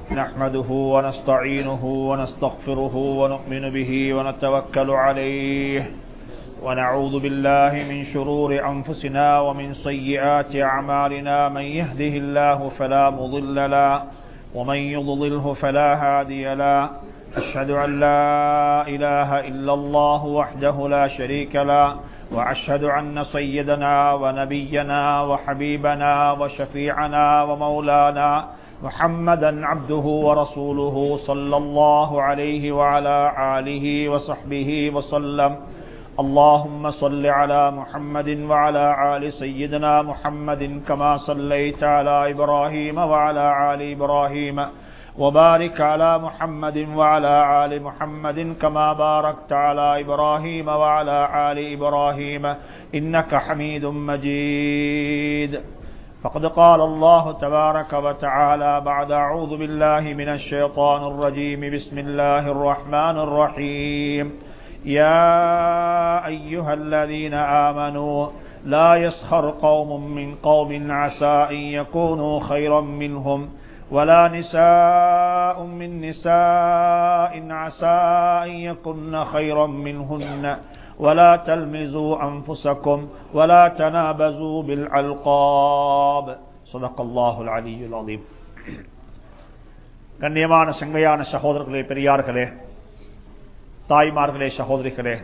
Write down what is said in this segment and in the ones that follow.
نحمده ونستعينه ونستغفره ونؤمن به ونتوكل عليه ونعوذ بالله من شرور أنفسنا ومن سيئات أعمالنا من يهده الله فلا مضل له ومن يضلله فلا هادي له أشهد أن لا إله إلا الله وحده لا شريك له وأشهد أن سيدنا ونبينا وحبيبنا وشفيعنا ومولانا محمدا عبده ورسوله صلى الله عليه وعلى آله وصحبه وسلم اللهم صل على محمد وعلى آل سيدنا محمد كما صليت على إبراهيم وعلى آل إبراهيم وبارك على محمد وعلى آل محمد كما باركت على إبراهيم وعلى آل إبراهيم إنك حميد مجيد فقد قال الله تبارك وتعالى بعد أعوذ بالله من الشيطان الرجيم بسم الله الرحمن الرحيم يا أيها الذين آمنوا لا يسخر قوم من قوم عسى أن يكونوا خيرا منهم ولا نساء من نساء عسى أن يكن خيرا منهن ولا تلمزوا أنفسكم ولا تنابزوا بالألقاب صدق الله العلي العظيم. கண்ணியமான சங்கையான சகோதரர்களே, பெரியார்களே, தாய்மார்களே, சகோதரிகளே,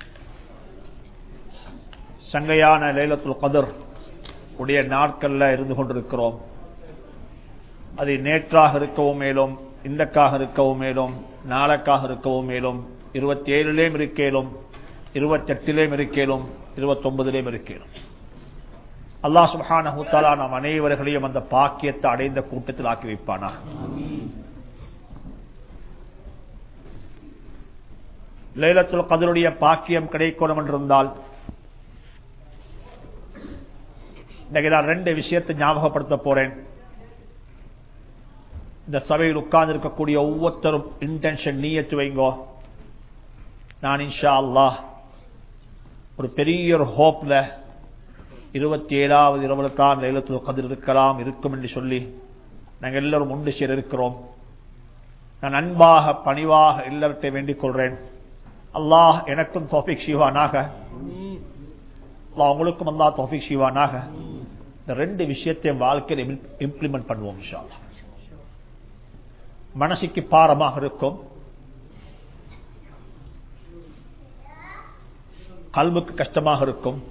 சங்கையான லைலத்துல் கத்ர் உடைய நாட்கள்ல இருந்து கொண்டிருக்கிறோம். அது நேற்றாக இருக்கவும் மேலும், இன்றைக்காக இருக்கவும் மேலும், நாளைக்காக இருக்கவும் மேலும், 27 இருக்கேலும், 28 இருக்கேலும், 29 இருக்கேலும். அல்லாஹ் சுப்ஹானஹு தஆலா நாம் அனைவர்களையும் அந்த பாக்கியத்தை அடைந்த கூட்டத்தில் ஆக்கி வைப்பானா. லைலத்துல் கத்ருடைய பாக்கியம் கிடைக்கணும் என்றிருந்தால் இன்னைக்கு நான் 2 விஷயத்தை ஞாபகப்படுத்த போறேன். இந்த சபையில் உட்கார்ந்து இருக்கக்கூடிய ஒவ்வொருத்தரும் இன்டென்ஷன் நீயத்து வைங்கோ. நான் இன்ஷா அல்லாஹ் ஒரு பெரிய ஒரு ஹோப்ல 27வது இரவுல தான் லைலத்துல் கத்ர் இருக்கும் என்று சொல்லி நாங்கள் எல்லாரும் ஒன்று சேர இருக்கிறோம். நான் அன்பாக பணிவாக எல்லார்ட்டையும் வேண்டிக் கொள்றேன், அல்லாஹ் எனக்கும் தௌஃபீக் செய்வானாக, அல்லாஹ் உங்களுக்கும் அல்லாஹ் தௌஃபீக் செய்வானாக. இந்த 2 விஷயத்தையும் வாழ்க்கையில் இம்ப்ளிமெண்ட் பண்ணுவோம் இன்ஷா அல்லாஹ். மனசுக்கு பாரமாக இருக்கும், கல்புக்கு கஷ்டமாக இருக்கும்.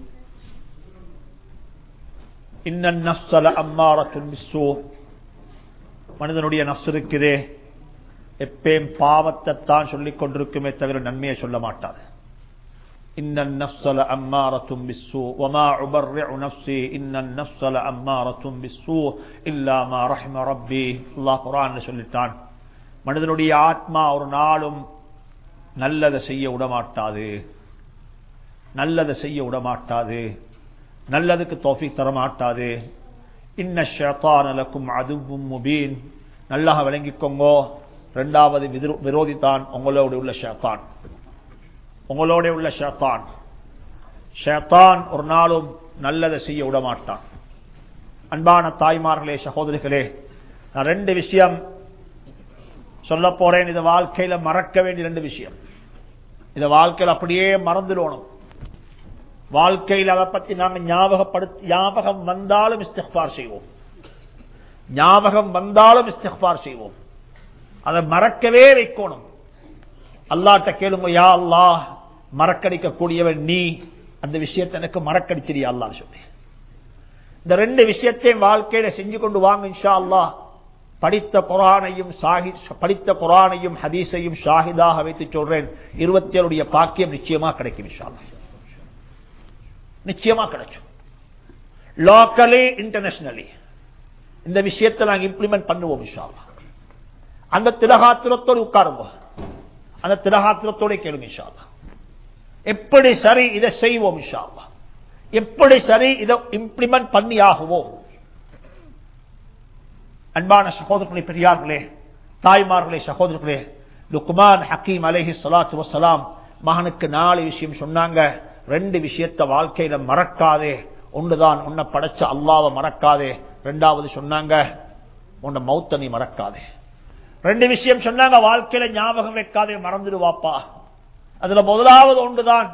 இன்னன் நஃப்ஸ லஅம்மாரத்துன் பிஸ்ஸூ, மனிதனுடைய நஃப்ஸ் இருக்குதே எப்பயும் பாவத்தை தான் சொல்லிக் கொண்டிருக்குமே தவிர நன்மையை சொல்ல மாட்டாது. இன்னன் நஃப்ஸ லஅம்மாரத்துன் பிஸ்ஸூ வமா உபர்ரிஉ நஃப்ஸி இன்னன் நஃப்ஸ லஅம்மாரத்துன் பிஸ்ஸூ இல்லா மா ரஹிம ரப்பி. அல்லாஹ் குர்ஆன்ல சொல்லிட்டான், மனிதனுடைய ஆத்மா ஒரு நாளும் நல்லதை செய்ய விடமாட்டாது, நல்லதை செய்ய விடமாட்டாது, நல்லதுக்கு தௌஃபீக் தர மாட்டாது. இன்ன ஷைத்தான லக்கும் அதுவும் முபீன். நல்லாக விளங்கிக்கோங்கோ, 2வது விரோதி தான் உங்களோட உள்ள ஷைத்தான். உங்களோட உள்ள ஷைத்தான். ஷைத்தான் ஒரு நாளும் நல்லதை செய்ய விடமாட்டான். அன்பான தாய்மார்களே, சகோதரிகளே, நான் 2 விஷயம் சொல்ல போறேன். இந்த வாழ்க்கையில மறக்க வேண்டிய 2 விஷயம். இந்த வாழ்க்கையில் அப்படியே மறந்துடணும். வாழ்க்கையில் அதை பத்தி நாங்கள் ஞாபகம் வந்தாலும் இஸ்திக்ஃபார் செய்வோம், ஞாபகம் வந்தாலும் இஸ்திக்ஃபார் செய்வோம். அதை மறக்கவே வைக்கணும். அல்லாஹ்ட்ட கேளுங்க, யா அல்லாஹ் மறக்கடிக்க கூடியவன் நீ, அந்த விஷயத்தை எனக்கு மறக்கடிச்சிரியா அல்லாஹ் சொல்லி. இந்த 2 விஷயத்தையும் வாழ்க்கையில செஞ்சு கொண்டு வாங்க இன்ஷா அல்லாஹ். படித்த குர்ஆனையும் ஹதீஸையும் ஷாஹிதாக வைத்து சொல்றேன், 27 பாக்கியம் நிச்சயமா கிடைக்கும் இன்ஷா அல்லாஹ். நிச்சயமா கிடைக்கும். லோக்கலி இன்டர்நேஷனலி இந்த விஷயத்தை நாங்கள் இம்ப்ளிமெண்ட் பண்ணுவோம் இன்ஷா அல்லாஹ். அந்த திலகாத்திரத்தோடு உட்காருங்க, அந்த திலகாத்திரத்தோட கேளுங்க இன்ஷா அல்லாஹ். எப்படி சரி இதை செய்வோம் இன்ஷா அல்லாஹ், எப்படி சரி இதை இம்ப்ளிமெண்ட் பண்ணி ஆகுவோம். அன்பான சகோதரர்களே, பெரியார்களே, தாய்மார்களே, சகோதரர்களே, லுக்மான் ஹக்கீம் அலைஹி ஸலாத்து வஸ்ஸலாம் மகனுக்கு 4 விஷயம் சொன்னாங்க. 2 விஷயத்தை வாழ்க்கையில மறக்காதே. ஒன்றுதான், உன்னை படைச்ச அல்லாஹ்வை மறக்காதே. 2வது சொன்னாங்க, உன்னை மௌத்த நீ மறக்காதே. 2 விஷயம் சொன்னாங்க, வாழ்க்கையில ஞாபகம் வைக்காதே, மறந்துடுவாப்பா. அதுல முதலாவது ஒன்றுதான்,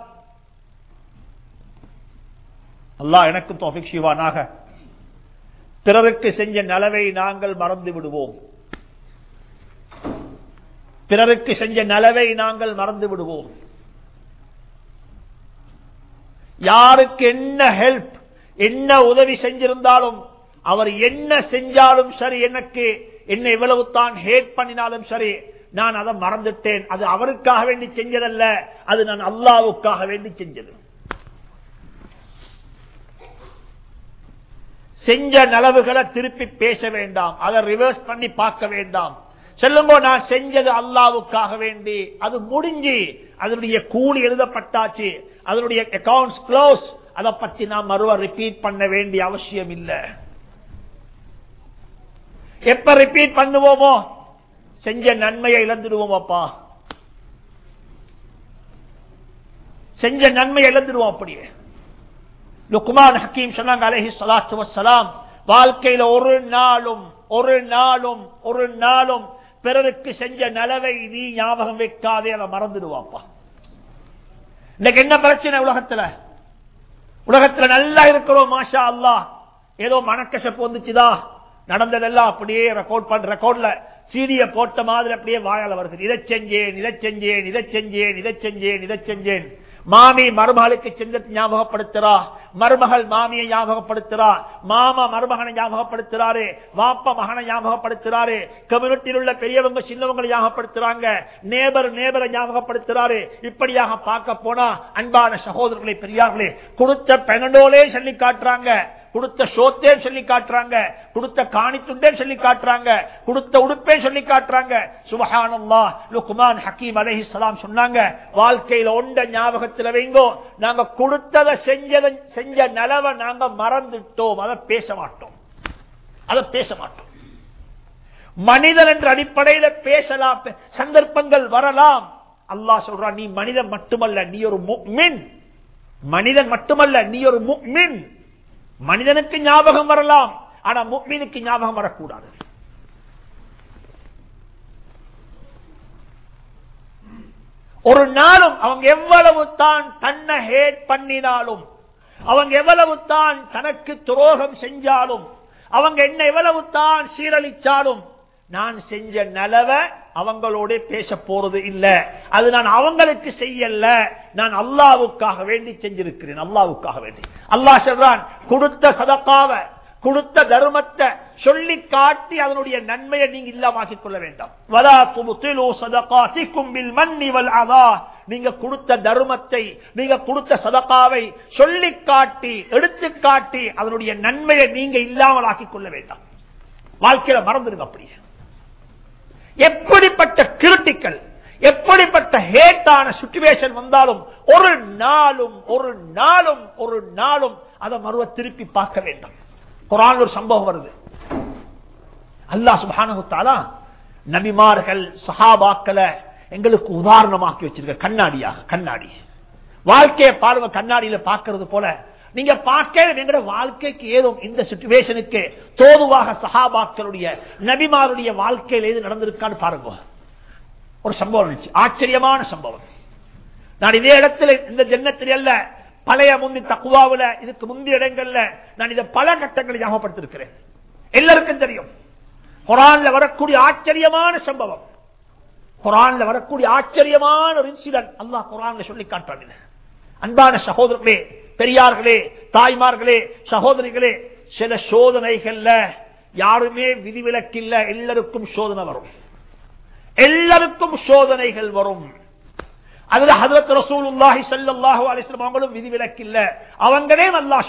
அல்லாஹ் எனக்கு தௌஃபீக் செய்வானாக, பிறருக்கு செஞ்ச நலவை நாங்கள் மறந்து விடுவோம். பிறருக்கு செஞ்ச நலவை நாங்கள் மறந்து விடுவோம். யாருக்கு என்ன ஹெல்ப், என்ன உதவி செஞ்சிருந்தாலும், அவர் என்ன செஞ்சாலும் சரி, எனக்கு என்ன எவ்வளவு தான் ஹேட் பண்ணினாலும் சரி, நான் அதை மறந்துட்டேன். அது அவருக்காக வேண்டி செஞ்சதல்ல, அது நான் அல்லாஹ்வுக்காக வேண்டி செஞ்சது. செஞ்ச நலவுகளை திருப்பி பேச வேண்டாம், அதை ரிவர்ஸ் பண்ணி பார்க்க வேண்டாம். சொல்லுங்க, நான் செஞ்சது அல்லாஹ்வுக்காக வேண்டி, அது முடிஞ்சு, அதனுடைய கூலி எழுதப்பட்டாச்சு, அதனுடைய அக்கவுண்ட்ஸ் க்ளோஸ். அதை பற்றி நாம் மறுவ ரிப்பீட் பண்ண வேண்டிய அவசியம் இல்லை. எப்ப ரிப்பீட் பண்ணுவோமோ செஞ்ச நன்மையை இழந்துடுவோம். அப்பா, செஞ்ச நன்மையை இழந்துடுவோம். அப்படியே லுக்மான் ஹக்கீம் சொன்னாங்க அலைஹி ஸலாத்து வஸ்ஸலாம், வாழ்க்கையில ஒரு நாளும் பிறருக்கு செஞ்ச நலவை நீ ஞாபகம் வைக்காதே, அதை மறந்துடுவாப்பா. இன்னைக்கு என்ன பிரச்சனை? உலகத்துல நல்லா இருக்கிறோம், மாஷா அல்லாஹ். ஏதோ மனக்கசப்பு வந்துச்சுதா, நடந்ததெல்லாம் அப்படியே ரெக்கார்ட்ல சீடிய போட்ட மாதிரி அப்படியே வாயால வருகிறது. இதை செஞ்சேன். மாமி மருமகளுக்கு செஞ்சத்தை ஞாபகப்படுத்துறா, மருமகள் மாமியை ஞாபகப்படுத்துறா, மாமா மருமகனை ஞாபகப்படுத்துறாரு, வாப்பா மகனை ஞாபகப்படுத்துறாரு, கம்யூனிட்டியில் உள்ள பெரியவங்க சின்னவங்களை ஞாபகப்படுத்துறாங்க, நேபரை ஞாபகப்படுத்துறாரு. இப்படியாக பார்க்க போனா அன்பான சகோதரர்களை, பெரியார்களே, கொடுத்த பெனடோலே சொல்லி காட்டுறாங்க, கொடுத்த சோத்தே சொல்லி காட்டுறாங்க, கொடுத்த காணித்துண்டே சொல்லி காட்டுறாங்க, கொடுத்த உடுப்பே சொல்லி காட்டுறாங்க. சுப்ஹானல்லாஹ். லுக்மான் ஹக்கீம் அலைஹிஸ்ஸலாம் சொன்னாங்க, வாழ்க்கையில ஒண்ட ஞாபகத்துல வைங்கோ, நாங்க கொடுத்தத செஞ்ச நலவை நாங்க மறந்துட்டோம், அதை பேச மாட்டோம். மனிதன் என்ற அடிப்படையில பேசலாம், சந்தர்ப்பங்கள் வரலாம். அல்லாஹ் சொல்றான், நீ மனிதன் மட்டுமல்ல, நீ ஒரு முஃமின். மனிதனுக்கு ஞாபகம் வரலாம், ஆனா முஃமினுக்கு ஞாபகம் வரக்கூடாது. ஒரு நாளும் அவங்க எவ்வளவு தான் தன்னை ஹேட் பண்ணினாலும், அவங்க எவ்வளவு தான் தனக்கு துரோகம் செஞ்சாலும், அவங்க என்ன எவ்வளவு தான் சீரழிச்சாலும், நான் செஞ்ச நலவை அவங்களோட பேச போறது இல்ல. அது நான் அவங்களுக்கு செய்யல, நான் அல்லாஹ்வுக்காக வேண்டி செஞ்சிருக்கிறேன். அல்லாஹ்வுக்காக வேண்டி. அல்லாஹ் சொல்றான், கொடுத்த சதகாவை, கொடுத்த தர்மத்தை சொல்லி காட்டி அதனுடைய நன்மையை நீங்க இல்லாமக்கிக் கொள்ள வேண்டாம். வலா துப்திலு ஸதகாத்திக்கும் பில் மன்னி வல் அதா. நீங்க கொடுத்த தர்மத்தை, நீங்க கொடுத்த சதகாவை சொல்லி காட்டி, எடுத்து காட்டி அதனுடைய நன்மையை நீங்க இல்லாமல் ஆக்கிக் கொள்ள வேண்டாம். வாழ்க்கையில மறந்துடுங்க. அப்படியே எப்படிப்பட்ட கிரிட்டிக்கல், எப்படிப்பட்ட ஹேட்டான சிச்சுவேஷன் வந்தாலும் ஒரு நாளும் அதை மறுவ திருப்பி பார்க்க வேண்டாம். குர்ஆன்ல ஒரு சம்பவம் வருது. அல்லாஹ் சுப்ஹானஹு வ தஆலா நபிமார்கள் சஹாபாக்களை எங்களுக்கு உதாரணமாக்கி வச்சிருக்க கண்ணாடி வாழ்க்கையை பாருங்க. கண்ணாடியில பார்க்கிறது போல நீங்க பார்க்க எங்களோட வாழ்க்கைக்கு ஏதும் இந்த சிச்சுவேஷனுக்கு தோதுவாக சஹாபாக்களுடைய நபிமாருடைய வாழ்க்கையில் எது நடந்திருக்கான்னு பாருங்க. ஒரு சம்பவம் இருந்துச்சு, ஆச்சரியமான சம்பவம். நான் இதே இடத்துல இந்த ஜன்னத்தில் அல்ல, பழைய முந்தி தக்வாவுல, இதுக்கு முந்தைய இடங்கள்ல நான் இதை பல கட்டங்களை ஞாபகப்படுத்திருக்கிறேன். எல்லாருக்கும் தெரியும் குர்ஆன்ல வரக்கூடிய ஆச்சரியமான சம்பவம், குர்ஆன்ல வரக்கூடிய ஆச்சரியமான ஒரு இன்சிடென்ட் அல்லாஹ் குர்ஆன்ல சொல்லி காட்டுறாங்க. அன்பான சகோதரர்களே, பெரியார்களே, தாய்மார்களே, சகோதரிகளே, சில சோதனைகள்ல யாருமே விதிவிலக்கில்ல, எல்லாருக்கும் சோதனை வரும், எல்லாருக்கும் சோதனைகள் வரும். அதுல ஹஜ்ரத் ரசூலுல்லாஹி ஸல்லல்லாஹு அலைஹி வஸல்லம் அவங்களும் விதிவிலக்கில்ல, அவங்களே அல்லாஹ்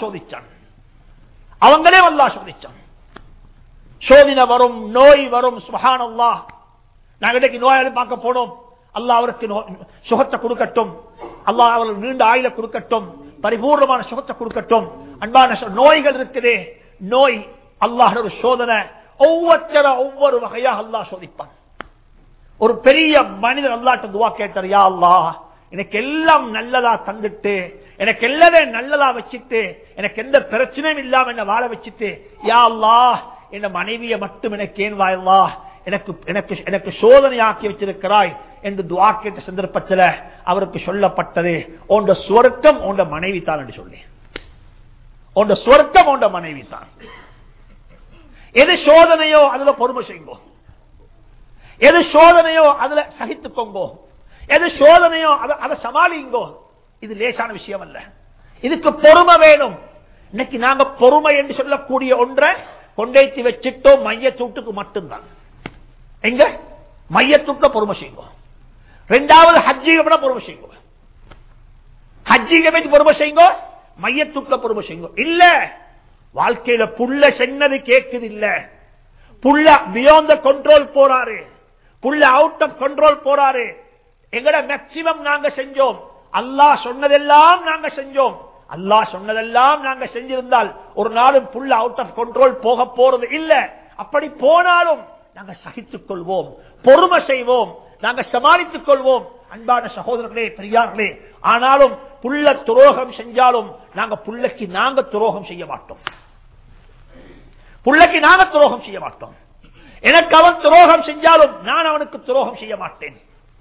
சோதிச்சான். சோதனை வரும், நோய் வரும். சுப்ஹானல்லாஹ். நாங்க இன்னைக்கு நோயாளி பார்க்க போனோம், அல்லாஹ் அவருக்கு சுகத்தை கொடுக்கட்டும், அல்லாஹ் அவருக்கு நீண்ட ஆயுளை கொடுக்கட்டும், பரிபூர்ணமான சுகத்தை கொடுக்கட்டும். அன்பான நோய்கள் இருக்குதே, நோய் அல்லாஹ் ஒரு சோதனை. ஒவ்வொரு வகையாக அல்லாஹ் சோதிப்பான். ஒரு பெரிய மனிதர் அல்லாஹ்ட்ட துஆ கேட்டார், யா அல்லாஹ், எனக்கு எல்லாம் நல்லதா தந்துட்டு, எனக்கு எல்லாரும் நல்லதா வச்சுட்டு, எனக்கு எந்த பிரச்சனையும் இல்லாம என்ன வாழ வச்சுட்டு, யா அல்லாஹ், என் மனைவியை மட்டும் எனக்கு ஏன் வாயல்லா, எனக்கு சோதனையாக்கி வச்சிருக்கிறாய் என்று துஆ கேட்ட சந்தர்ப்பத்தில் அவருக்கு சொல்லப்பட்டது, உண்ட சுவர்க்கம் உண்ட மனைவி தான் என்று சொல்லி, உண்ட சுவர்க்கம் உண்ட மனைவி தான். எது சோதனையோ அதுல பொறுமை செய்யுங்கோ, எது சோதனையோ அதுல சகித்துக்கோங்கோ, எது சோதனையோ அதை சமாளிங்கோ. இது லேசான விஷயம் அல்ல, இதுக்கு பொறுமை வேணும். இன்னைக்கு நாங்க பொறுமை என்று சொல்லக்கூடிய ஒன்றை கொண்டேத்தி வச்சுட்டோம் மையத்தூட்டுக்கு மட்டும்தான். எங்க மையத்தூட்ட பொறுமை செய்யுங்க. இரண்டாவது ஹஜ்ஜிக பொறுமை செய்யுங்க, ஹஜ்ஜிக பொறுமை செய்யுங்க, மையத்தூட்ட பொறுமை செய்யுங்க. இல்ல வாழ்க்கையில புள்ள சென்னது கேட்குது இல்ல, புள்ள பியாண்ட் த கண்ட்ரோல் போறாரு, புள்ள அவுட் ஆஃப் கண்ட்ரோல் போறாரு. எங்கட மேக்சிமம் நாங்க செஞ்சோம், அல்லாஹ் சொன்னதெல்லாம் நாங்க செஞ்சோம். அல்லாஹ் சொன்னதெல்லாம் நாங்க செஞ்சிருந்தால் ஒரு நாளும் புள்ள அவுட் ஆஃப் கண்ட்ரோல் போக போறது இல்ல. அப்படி போனாலும் நாங்க சகித்துக் கொள்வோம், பொறுமை செய்வோம், நாங்க சமாளித்துக் கொள்வோம். அன்பான சகோதரர்களே, பெரியார்களே, ஆனாலும் புள்ள துரோகம் செஞ்சாலும் நாங்க புள்ளைக்கு நாங்க துரோகம் செய்ய மாட்டோம், புள்ளைக்கு நாங்க துரோகம் செய்ய மாட்டோம். எனக்கு அவன் துரோகம் செஞ்சாலும் நான் அவனுக்கு துரோகம் செய்ய மாட்டேன்.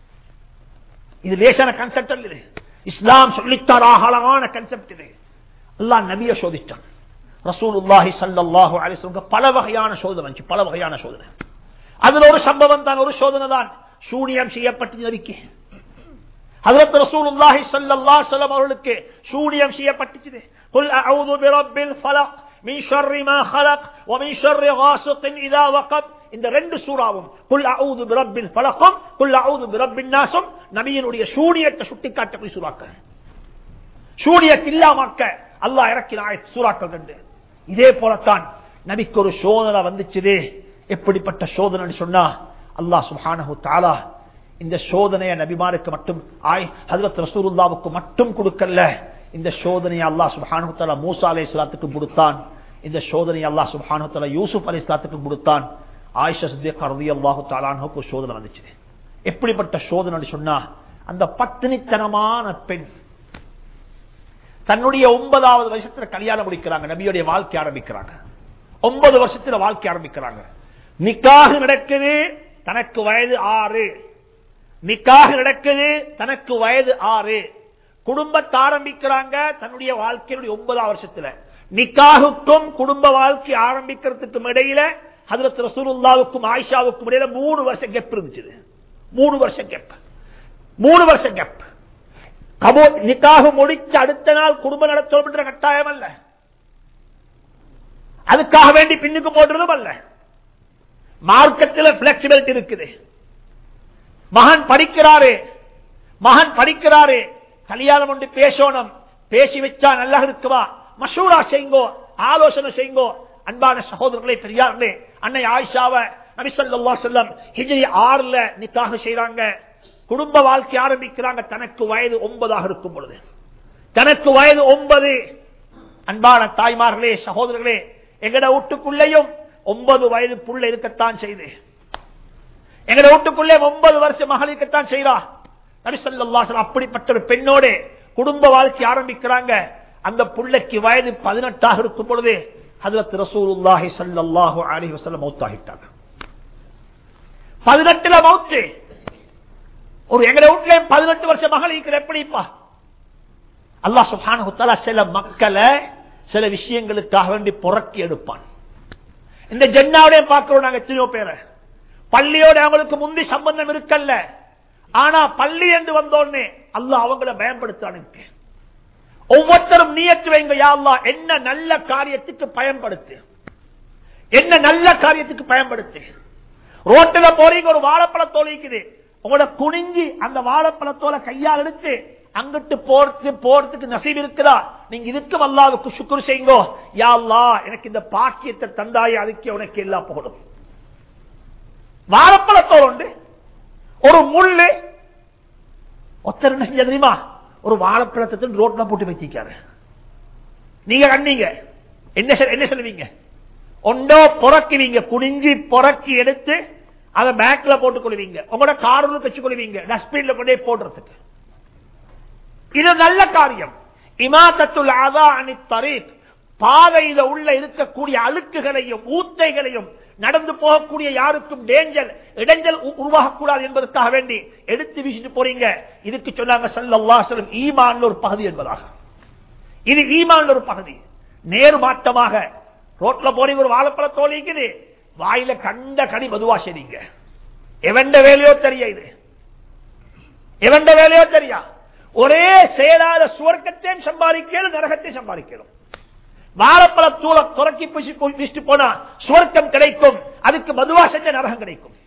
இது லேசான கான்செப்ட் அல்ல, இஸ்லாம் சொல்லித்தார ஆழமான கான்செப்ட் இது. அல்லாஹ் நபியை சோதிச்சான், ரசூலுல்லாஹி ஸல்லல்லாஹு அலைஹி வஸல்லம் பல வகையான சோதனை, பல வகையான சோதனை. அதுல ஒரு சம்பவம் தான், ஒரு சோதனை தான் சூனியம் செய்யப்பட்ட நபிக்கு. ஹஜ்ரத் ரசூலுல்லாஹி ஸல்லல்லாஹு அலைஹி வஸல்லம் அவர்களுக்கு சூனியம் செய்யப்பட்டது. குல் அஊது பிரப்பில் ஃபலக் மின் ஷர்ரி மா ஹலக் வ மின் ஷர்ரி காஸிகின் இதா வகப். இந்த ரெண்டு சூறாவும் குல் அஊது பிரப்பில் ஃபலக்கும் குல் அஊது பிரப்பின் நாஸும் நபியினுடைய சூனியத்தை சுட்டிக்காட்டக்கூடிய சூறாக்கள். சூனியத்தை இல்லாமக்க அல்லாஹ் இறக்கின ஆயத் சூறாக்கள் ரெண்டு. இதே போலத்தான் நபிக்கு ஒரு சோதனை வந்துச்சு. எப்படிப்பட்ட சோதனை சொன்னா, அல்லாஹ் சுப்ஹானஹு தஆலா இந்த சோதனையை நபிமாருக்கு மட்டும் ஹஜ்ரத் ரசூலுல்லாஹ்வுக்கு மட்டும் கொடுக்கல. இந்த சோதனையை அல்லாஹ் சுப்ஹானஹு தஆலா மூசா அலைஹிஸ்ஸலாத்துக்கு கொடுத்தான். இந்த சோதனையை அல்லாஹ் சுப்ஹானஹு தஆலா யூசுப் அலைஹிஸ்ஸலாத்துக்கு கொடுத்தான். ஆயிஷா சித்திகா ரலியல்லாஹு தஆலா அன்ஹாவுக்கு ஒரு சோதனை வந்துச்சு. எப்படிப்பட்ட சோதனை சொன்னா, அந்த பத்தினித்தனமான பெண் தன்னுடைய 9வது வருஷத்துல கல்யாணம் முடிக்கிறாங்க, நபியுடைய வாழ்க்கை ஆரம்பிக்கிறாங்க. 9 வருஷத்துல வாழ்க்கை ஆரம்பிக்கிறாங்க. நிக்காஹ் நடக்குது, தனக்கு வயது 6. நிக்காஹ் நடக்குது, தனக்கு வயது 6. குடும்பத்தை ஆரம்பிக்கிறாங்க தன்னுடைய வாழ்க்கையுடைய 9வது வருஷத்துல. நிக்காஹுக்கும் குடும்ப வாழ்க்கை ஆரம்பிக்கிறதுக்கும் இடையில ஹஜ்ரத் ரசூலுல்லாஹ்வுக்கும் ஆயிஷாவுக்கும் இடையில 3 வருஷம் கேப் இருந்துச்சு. 3 வருஷம் கேப், 3 வருஷம் கேப். நிக்காஹ் முடிச்ச அடுத்த நாள் குடும்பம் நடத்தணும் என்ற கட்டாயம் அல்ல, அதுக்காக வேண்டி பின்னுக்கு போடுறதும் அல்ல. மார்க்கத்தில் பிளெக்சிபிலிட்டி இருக்குது. மகன் படிக்கிறாரு, கல்யாணம் ஒன்று பேசணும், பேசி வச்சா நல்லா இருக்குவா, மஷூரா செய்யுங்கோ, ஆலோசனை செய்யுங்கோ. அன்பான சகோதரர்களே, பெரியார்களே, அன்னை ஆயிஷாவை நபி ஸல்லல்லாஹு அலைஹி வஸல்லம் ஹிஜ்ரி 6ல நிக்காஹ் செய்றாங்க. குடும்ப வாழ்க்கை ஆரம்பிக்கிறாங்க தனக்கு வயது 9 இருக்கும் பொழுது. தனக்கு வயது 9. அன்பான தாய்மார்களே, சகோதரர்களே, எங்கட வீட்டுக்குள்ளேயும் 9 வயது புள்ள இருக்கத்தான் செய்து. எங்கட வீட்டுக்குள்ளே 9 வருஷம் மகள் இருக்கத்தான் செய்றா. நபி ஸல்லல்லாஹு அலைஹி வஸல்லம் அப்படிப்பட்ட ஒரு பெண்ணோட குடும்ப வாழ்க்கை ஆரம்பிக்கிறாங்க. அந்த புள்ளைக்கு வயது 18 இருக்கும் பொழுது ஹஜ்ரத் ரசூலுல்லாஹி ஸல்லல்லாஹு அலைஹி வஸல்லம் மௌத்தாகிட்டாங்க. 18ல மௌத். ஒரு எங்கட வீட்டுல 18 வருஷம் மகள் இருக்கிற எப்படிப்பா? அல்லாஹ் சுப்ஹானஹு வ தஆலா சில மக்களை சில விஷயங்களுக்காக வேண்டி புரட்டி எடுப்பான். இந்த ஜன்னாவுடைய பார்க்கிறோம் நாங்க எத்தனையோ பேரை, பள்ளியோட அவங்களுக்கு முந்தி சம்பந்தம் இருக்கல்ல, ஆனா பள்ளி என்று வந்தோடனே அல்லாஹ் அவங்களை பயன்படுத்த ஒவ்வொருத்தரும் நியத்து வைங்க, யா அல்லாஹ் என்ன நல்ல காரியத்துக்கு பயன்படுத்து, என்ன நல்ல காரியத்துக்கு பயன்படுத்து. ரோட்டில் போறீங்க, ஒரு வாழைப்பழத்தோல் இருக்குது, உங்களோட குனிஞ்சி அந்த வாழைப்பழத்தோலை கையால் எடுத்து அங்கிட்டு போறதுக்கு நசீப் இருக்குதா, நீங்க இதுக்கு அல்லாஹ்வுக்கு ஷுக்ர் செய்யுங்கோ. யா அல்லாஹ் எனக்கு இந்த பாக்கியத்தை தந்தாயே, அதுக்கு உனக்கு எல்லாம் போடும். வாழைப்பழத்தோல் உண்டு, ஒரு முள்ளு. ஒருத்தர் என்ன செஞ்ச தெரியுமா, ஒரு வாழைப்பழத்தை ரோட்ல போட்டு வச்சிருக்காரு. நீங்க கண்டீங்க, என்ன சொல்லுவீங்க? ஒன்றோ பொறக்குவீங்க, குனிஞ்சி பொறக்கி எடுத்து அதை பேக்ல போட்டுக் கொள்வீங்க, உங்களோட காரில் வச்சுக் கொள்வீங்க, டஸ்ட்பின்ல கொண்டே போடுறதுக்கு. இது நல்ல காரியம். இமாதத்துல் அதா அனி தரீக், பாதையில உள்ள இருக்கக்கூடிய அழுக்குகளையும் ஊத்தைகளையும் நடந்து போகக்கூடிய யாருக்கும் இடைஞ்சல் உருவாகக்கூடாது என்பதற்காக வேண்டி எடுத்து வீசிட்டு போறீங்க. இதுக்கு சொன்னாங்க ஸல்லல்லாஹு அலைஹி வஸல்லம் ஈமான்ல ஒரு பகுதி என்பதாக. இது ஈமான்ல ஒரு பகுதி. நேரு மாற்றமாக ரோட்ல போறீங்க, ஒரு வாழைப்பழ தோலிக்குது, வாயில கண்ட கனி மதுவா செய்றீங்க. எவண்ட வேலையோ தெரியா, இது எவண்ட வேலையோ தெரியா. ஒரே செயலாத சுவர்க்கத்தையும் சம்பாதிக்கலும் நரகத்தையும் சம்பாதிக்கலும். வாழைப்பழ தூள துறக்கி பிடிச்சிட்டு போனா சுவர்க்கம் கிடைக்கும், அதுக்கு மதுவா செஞ்ச நரகம் கிடைக்கும்.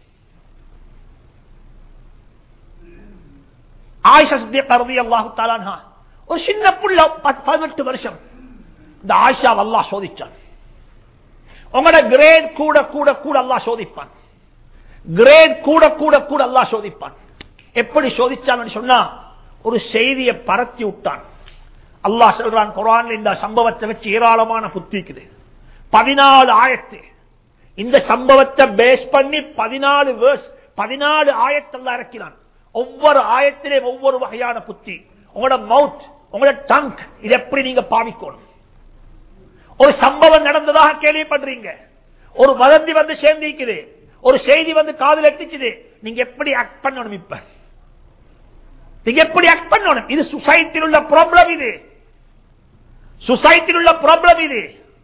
ஆயிஷா சித்திகா ரலியல்லாஹு தஆலா அன்ஹா ஒரு சின்ன புள்ள 18 வருஷம். இந்த ஆயிஷா அல்லாஹ் சோதிச்சான். உங்களோட கிரேட் கூட கூட கூட அல்லாஹ் சோதிப்பான். கிரேட் கூட கூட கூட அல்லாஹ் சோதிப்பான். எப்படி சோதிச்சான்னு சொன்னா, ஒரு செய்தியை பரத்தி விட்டான். அல்லாஹ் சொல்றான் குர்ஆன்ல, இந்த சம்பவத்தை வச்சு ஏராளமான புத்திக்குது. 14 ஆயத்து இந்த சம்பவத்தை பேஸ் பண்ணி 14 வேர்ஸ் 14 ஆயத்து அல்லாஹ் இறக்கினான். ஒவ்வொரு ஆயத்திலே ஒவ்வொரு வகையான புத்தி. உங்களோட மவுத், உங்களோட டங்க், இது எப்படி நீங்க பாவிக்கணும். ஒரு சம்பவம் நடந்ததாக கேள்விப்படுறீங்க, ஒரு வதந்தி வந்து சேர்ந்திருக்குது, ஒரு செய்தி வந்து காதுல எட்டிச்சுது, நீங்க எப்படி ஆக்ட் பண்ணணும்? இப்ப நீங்க எப்படி ஆக்ட் பண்ணணும்? இது சொசைட்டியில் உள்ள ப்ராப்ளம். இது சொசைட்டியில் உள்ள ப்ராப்ளம். இது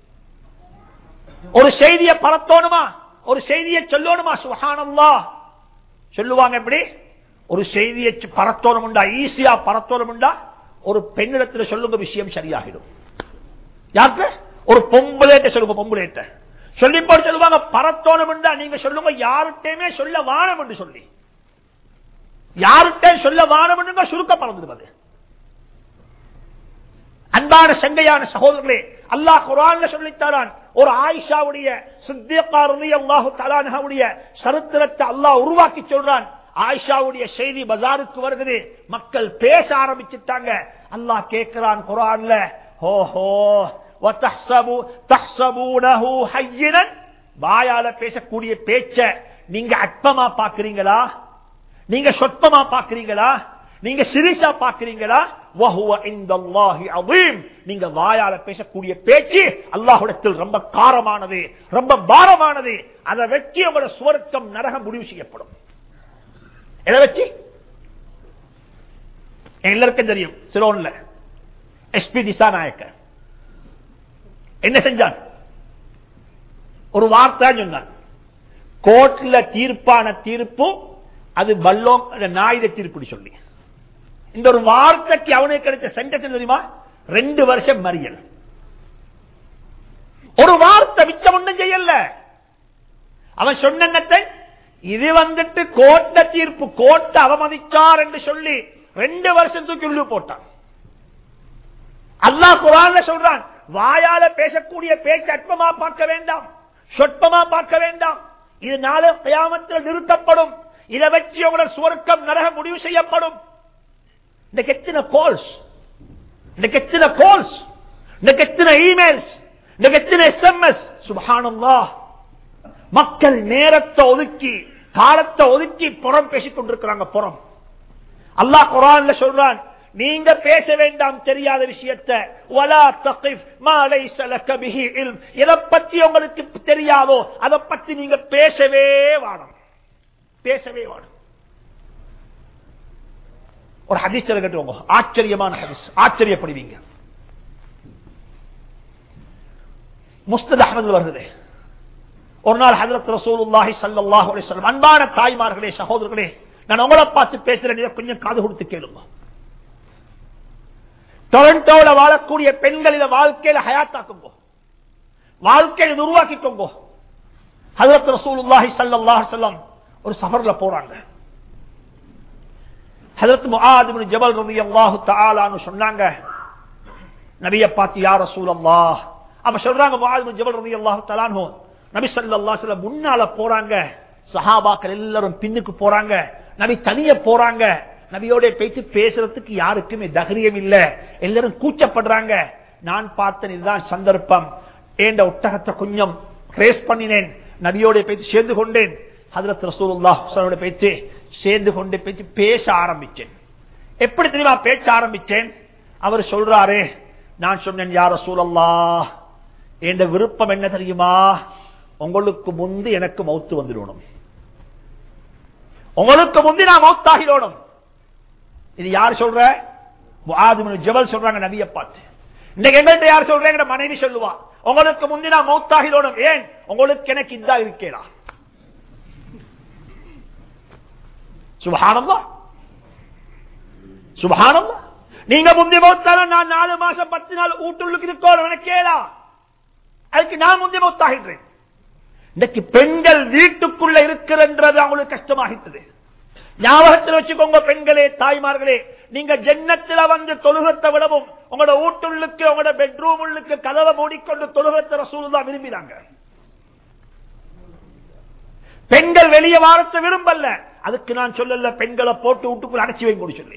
ஒரு செய்தியை பரத்தோணுமா, ஒரு செய்தியை சொல்லணுமா? சுப்ஹானல்லாஹ் சொல்லுவாங்க. எப்படி ஒரு செய்தியை பரத்தோணும்டா, ஈஸியா பரத்தோணும்டா, ஒரு பெண்ணிடத்தில் சொல்லுங்க, விஷயம் சரியாகிடும். யாருக்கு? ஒரு பொம்பளைட்ட சொல்லுங்க. பொம்பளைட்ட சொல்லி போட்டு சொல்லுவாங்க, பரத்தோணும்டா நீங்க சொல்லுங்க, யாருட்டையுமே சொல்ல வானம் என்று சொல்லி, யாருட்டையும் சொல்ல வானம் என்று சுருக்க பறந்துடுவது. அன்பான சங்கையான சகோதரர்களே, அல்லாஹ் குர்ஆன்ல சொல்லித்தாரான். ஒரு ஆயிஷாவுடைய சித்திகா ரலியல்லாஹு தஆலா அன்ஹாவுடைய சரித்திரத்தை அல்லாஹ் உருவாக்கி சொல்றான். ஆயிஷாவுடைய செய்தி பஜாருக்கு வருகிறது, மக்கள் பேச ஆரம்பிச்சிட்டாங்க. அல்லாஹ் கேட்கிறான் குர்ஆன்ல, ஓஹோ தஹ்சபூனஹு ஹய்யினன், வாயால பேசக்கூடிய பேச்ச நீங்க அற்பமா பாக்குறீங்களா, நீங்க சொற்பமா பாக்குறீங்களா, நீங்க சிறிசா பாக்குறீங்களா? வஹுவ இன்தல்லாஹி அஸீம், நீங்க வாயால பேசக்கூடிய பேச்சு அல்லாஹ்விடத்தில் ரொம்ப காரமானது, ரொம்ப பாரமானது. அதை வச்சு உங்களோட சுவர்க்கம் நரகம் முடிவு செய்யப்படும். எதை வச்சு? எல்லாருக்கும் தெரியும், சிலோன்ல எஸ்பி திசாநாயக்க என்ன செஞ்சான்? ஒரு வார்த்தை சொன்னான், கோர்ட்ல தீர்ப்பான தீர்ப்பு அது பல்லோங் நாயுத தீர்ப்பு சொல்லி. இந்த ஒரு வார்த்தைக்கு அவனுக்கு கிடைச்ச சென்டென்ஸ் தெரியுமா? 2 வருஷம் மறியல். ஒரு வார்த்தை மிச்சம் ஒன்றும் செய்யல. அவன் சொன்ன இது வந்துட்டு கோர்ட்ட தீர்ப்பு, கோர்ட்ட அவமதிச்சார் என்று சொல்லி 2 வருஷம் தூக்கி உள்ளு போட்டான். அல்லாஹ் குர்ஆன்ல சொல்றான், வாயால பேசக்கூடிய பேச்சு அற்பமா பார்க்க வேண்டாம், சொற்பமா பார்க்க வேண்டாம். இது நாளை கியாமத்தில் நிறுத்தப்படும். இதை வச்சு உங்களோட சுவர்க்கம் நரகம் முடிவு செய்யப்படும். இந்த கெத்தின கால்ஸ், இந்த கெத்தின கால்ஸ், இந்த கெத்தின இமெயில்ஸ், இந்த கெத்தின SMS, சுப்ஹானல்லாஹ். மக்கள் நேரத்தை ஒதுக்கி, காலத்தை ஒதுக்கி புறம் பேசிக் கொண்டிருக்கிறாங்க. புறம். அல்லாஹ் குர்ஆன்ல சொல்றான், நீங்க பேச வேண்டாம் தெரியாத விஷயத்தை. வலா தகிஃப் மா லைஸ லக பிஹி இல்ம், எதை பத்தி உங்களுக்கு தெரியாதோ அதை பத்தி நீங்க பேசவே வேண்டாம், பேசவே வேண்டாம். ஒரு ஹதீஸ் கேட்டுங்க, ஆச்சரியமான ஹதீஸ், ஆச்சரியப்படுவீங்க. முஸ்னத் அஹ்மத் வருகிறது. ஒரு நாள் ஹஜ்ரத் ரசூலுல்லாஹி ஸல்லல்லாஹு அலைஹி வஸல்லம், அன்பான தாய்மார்களே, சகோதரர்களே, நான் உங்களை பார்த்து பேசுறேன், இதை கொஞ்சம் காது கொடுத்து கேளுங்க. டொரண்டோல வாழக்கூடிய பெண்கள் இதை வாழ்க்கையில ஹயாத்தாக்குங்க, வாழ்க்கையில உருவாக்கிக்கோங்க. ஹஜ்ரத் ரசூலுல்லாஹி ஸல்லல்லாஹு அலைஹி வஸல்லம் ஒரு சஃபர்ல போறாங்க. ஹஜ்ரத் முஆத் இப்னு ஜபல் ரலியல்லாஹு தஆலா அன்ஹு சொன்னாங்க, நபியை பார்த்து யா ரசூலல்லாஹ். அப்ப சொல்றாங்க முஆத் இப்னு ஜபல் ரலியல்லாஹு தஆலா அன்ஹு, நபி ஸல்லல்லாஹு அலைஹி வஸல்லம் முன்னால போறாங்க, சஹாபாக்கள் எல்லாரும் பின்னுக்கு போறாங்க, நபி தனிய போறாங்க. நபியோட பேச்சு பேசுறதுக்கு யாருக்குமே தைரியம் இல்ல, எல்லாரும் கூச்சப்படுறாங்க. நான் பார்த்தேன், இதுதான் சந்தர்ப்பம். ஏண்ட ஒட்டகத்தை கொஞ்சம் ரேஸ் பண்ணினேன், நபியோட பேச்சு சேர்ந்து கொண்டேன். ஹஜ்ரத் ரசூலுல்லாஹ் ஸல்லல்லாஹு அலைஹி பேச்சு சேர்ந்து கொண்டு பேச ஆரம்பிச்சேன். எப்படி தெரியுமா பேச ஆரம்பிச்சேன்? அவர் சொல்றாரு, நான் சொன்னேன், யா ரசூலல்லாஹ், என்ற விருப்பம் என்ன தெரியுமா? உங்களுக்கு முந்தி எனக்கு மௌத்து வந்துடணும், உங்களுக்கு முந்தி நான் மௌத்தாகிடணும். இது யார் சொல்ற? முஆத் இப்னு ஜபல் சொல்றாங்க நபியை பார்த்து. இன்னைக்கு எங்கள்கிட்ட யார் சொல்றேன்? மனைவி சொல்லுவா, உங்களுக்கு முந்தி நான் மௌத்தாகிடணும். ஏன்? உங்களுக்கு எனக்கு இதா இருக்கலாம். சுப்ஹானல்லாஹ், சுப்ஹானல்லாஹ். நீங்க முந்தி மௌத்தாலும் நான் 4 மாசம் 10 நாள் வீட்டுள்ளுக்கு இருக்கணும் எனக்கு கேளா, அதுக்கு நான் முந்தி மௌத்தாகின்றேன். இன்னைக்கு பெண்கள் வீட்டுக்குள்ள இருக்கிறன்றது அவங்களுக்கு கஷ்டமாகிட்டது. ஞாபகத்தில் வச்சுக்கோங்க பெண்களே, தாய்மார்களே, நீங்க ஜன்னத்தில் வந்து தொழுகத்தை விடவும் உங்களோட வீட்டுள்ளுக்கு உங்களோட பெட்ரூம் உள்ளுக்கு கதவை மூடிக்கொண்டு தொழுகத்தை ரசூலுல்லாஹ் விரும்பினாங்க. பெண்கள் வெளியே வாரத்தை விரும்பல. அதுக்கு நான் சொல்லல பெண்களை போட்டு வீட்டுக்குள்ள அடைச்சி வைங்க சொல்லி.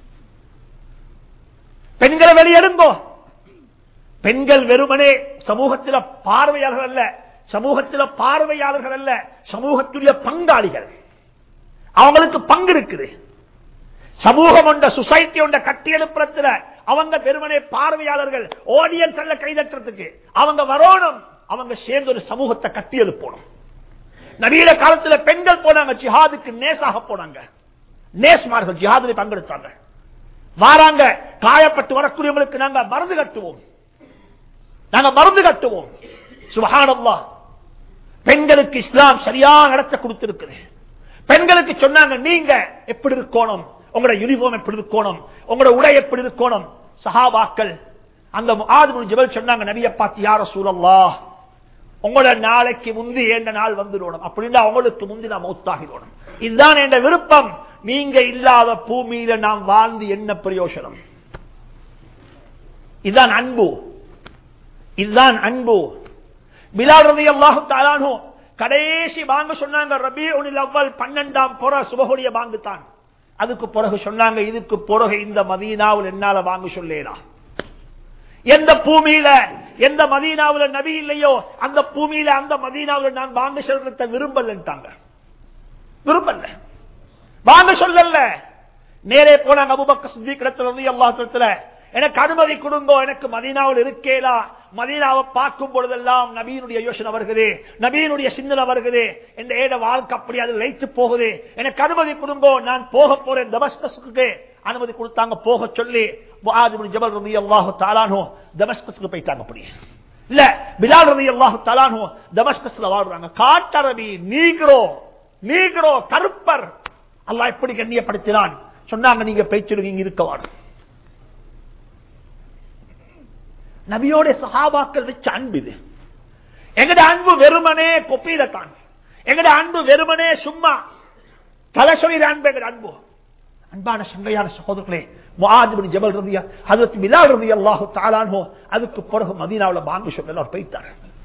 பெண்களை வெளியெடுங்கோ. பெண்கள் வெறுமனே சமூகத்தில் பார்வையாளர்கள் அல்ல, சமூகத்தில் பார்வையாளர்கள் அல்ல, சமூகத்துடைய பங்காளிகள். அவங்களுக்கு பங்கு இருக்குது. சமூகம் உண்ட சொசைட்டி உண்ட கட்டியெழுப்புறத்துல அவங்க வெறுமனே பார்வையாளர்கள், ஆடியன்ஸ் அல்ல கைதட்டுறதுக்கு. அவங்க வரணும், அவங்க சேர்ந்து ஒரு சமூகத்தை கட்டியெழுப்பணும். நவீன காலத்தில் பெண்கள் போனாங்க ஜிஹாதுக்கு, நேசாக போனாங்க. நேஸ்மார்கள் ஜிஹாதில் பங்கெடுத்தாங்க. வாராங்க, காயப்பட்டு வரக்கூடியவங்களுக்கு நாங்க மருந்து கட்டுவோம், நாங்க மருந்து கட்டுவோம். சுப்ஹானல்லாஹ். பெண்களுக்கு இஸ்லாம் சரியான இடத்தை கொடுத்திருக்குது. பெண்களுக்கு சொன்னாங்க நீங்க எப்படி இருக்கணும், உங்களோட யூனிஃபார்ம் எப்படி இருக்கணும், உங்களோட உடை எப்படி இருக்கணும். சஹாபாக்கள் அந்த முஆத் இப்னு ஜபல் சொன்னாங்க நபியை பார்த்து, யா ரசூலல்லாஹ், உங்களோட நாளைக்கு முந்தி என்ற நாள் வந்துடணும், அப்படின்னா அவங்களுக்கு முந்தி நான் மௌத்தாகிடணும். இதுதான் என்ற விருப்பம். நீங்க இல்லாத பூமியில நாம் வாழ்ந்து என்ன பிரயோஜனம்? இதுதான் அன்பு, இதுதான் அன்பு. பிலால் ரலியல்லாஹு தஆலா அன்ஹு கடைசி பாங்கு சொன்னாங்க ரபீஉல் அவ்வல் 12ஆம் புற சுபஹுடைய பாங்கு தான். அதுக்கு பிறகு சொன்னாங்க, இதுக்கு பிறகு இந்த மதீனாவில் என்னால பாங்கு சொல்லேலாம். எந்த பூமியில எந்த மதீனாவுல நபி இல்லையோ அந்த பூமியில அந்த மதீனாவுல நான் பாங்கு சொல்றத விரும்பலன்ட்டாங்க. விரும்பல, பாங்கு சொல்லல. நேரே போனாங்க அபூபக்கர் சித்திக் ரலியல்லாஹு அன்ஹு, எனக்கு அனுமதி கொடுங்கோ, எனக்கு மதீனாவில் இருக்கேலா. மதீனாவை பார்க்கும் பொழுதெல்லாம் நபியினுடைய யோசனை வருகிறது, நபியினுடைய சிந்தனை வருகிறது. இந்த ஏட வாழ்க்கை அப்படி அது லைத்து போகுது, எனக்கு அனுமதி கொடுங்கோ, நான் போக போறேன் தமஸ்கஸுக்கு. அனுமதி கொடுத்தாங்க, போக சொல்லி முஆத் இப்னு ஜபல் ரலியல்லாஹு தஆலா அன்ஹு தமஸ்கஸுக்கு போயிட்டாங்க. அப்படி இல்ல, பிலால் ரலியல்லாஹு தஆலா அன்ஹு தமஸ்கஸ்ல வாழ்றாங்க. காட்டரபி, நீக்ரோ, கருப்பர். அல்லாஹ் எப்படி கண்ணியப்படுத்தினான் சொன்னாங்க, நீங்க பேச்சிடுவீங்க இருக்கவாடு. நபியோட சஹாபாக்கள் வச்ச அன்பு இது. எங்கட அன்பு வெறுமனே கொப்பீல தான். எங்கட அன்பு வெறுமனே சும்மா தலை சொல்லிற அன்பு எங்கட அன்பு. அன்பான சங்கையான சகோதரர்களே, முஆத் இப்னு ஜபல் ஹஜ்ரத் பிலால் ரலியல்லாஹு தஆலா அன்ஹு அதுக்கு பிறகு மதீனாவுல பாங்கு சொல்ல அவர் போயிட்டார்.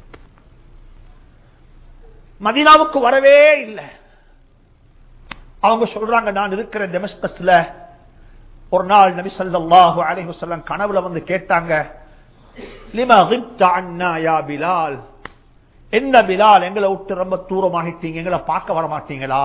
மதீனாவுக்கு வரவே இல்லை. அவங்க சொல்றாங்க, நான் இருக்கிற டெமஸ்கஸ்ல ஒரு நாள் நபி ஸல்லல்லாஹு அலைஹி வஸல்லம் கனவுல வந்து கேட்டாங்க, லிமா கிப்த அன்னா யா பிலால், என்ன பிலால் எங்களை விட்டு ரொம்ப தூரமாகிட்டீங்க, எங்களை பார்க்க வர மாட்டீங்களா?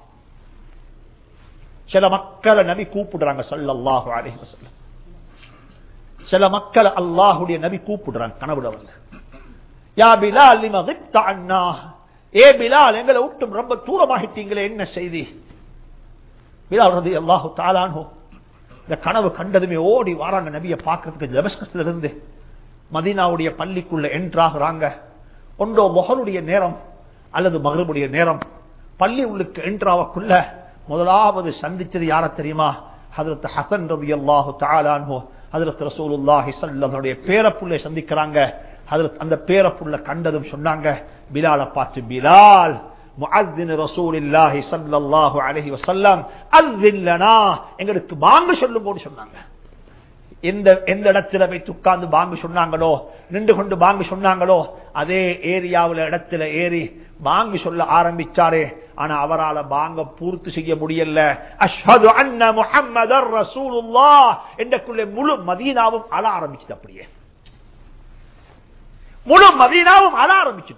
சில மக்களை நபி கூப்பிடுறாங்க ஸல்லல்லாஹு அலைஹி வஸல்லம். சில மக்களை அல்லாஹ்வுடைய நபி கூப்பிடுறாங்க கனவுல வந்து, யா பிலால் லிமா கிப்த அன்னா, ஏ பிலால் எங்களை விட்டு ரொம்ப தூரமாகிட்டீங்களே, என்ன செய்தி? பிலால் ரலியல்லாஹு தஆலா அன்ஹு இந்த கனவு கண்டதுமே ஓடி வராங்க நபியை பார்க்கிறதுக்கு. டெமஸ்கஸ்ல இருந்து மதீனாவுடைய பள்ளிக்குள்ள என்ட்ராகிறாங்க. ஒன்றோ முஹருடைய நேரம் அல்லது மக்ரிபுடைய நேரம். பள்ளி உள்ளுக்கு என்ட்ராவக்குள்ள முதலாவது சந்திச்சது யார தெரியுமா? ஹஜ்ரத் ஹஸன் ரலியல்லாஹு தஆலா அன்ஹு ஹஜ்ரத் ரசூலுல்லாஹி ஸல்லல்லாஹு அலைஹி வஸல்லம் பேரப்புள்ளை சந்திக்கிறாங்க. ஹஜ்ரத் அந்த பேரப்புள்ள கண்டதும் சொன்னாங்க பிலாலை பார்த்து, பிலால் முஅஸ்ஸின் ரசூலுல்லாஹி ஸல்லல்லாஹு அலைஹி வஸல்லம் அஸ்ஸின் லனா, எங்களுக்கு பாங்கு சொல்லும்போது சொன்னாங்க. எந்த இடத்துல போய் உட்கார்ந்து பாங்கு சொன்னாங்களோ, நின்று கொண்டு பாங்கு சொன்னாங்களோ, அதே ஏரியாவில் இடத்துல ஏறி பாங்கு சொல்ல ஆரம்பிச்சாரே. ஆனா அவரால் பாங்க பூர்த்தி செய்ய முடியல. அஷ்ஹது அன்ன முஹம்மதர் ரசூலுல்லாஹ் என்றக்குள்ளே முழு மதீனாவும் அழ ஆரம்பிச்சது. அப்படியே முழு மதீனாவும் அழ ஆரம்பிச்சிட்டது.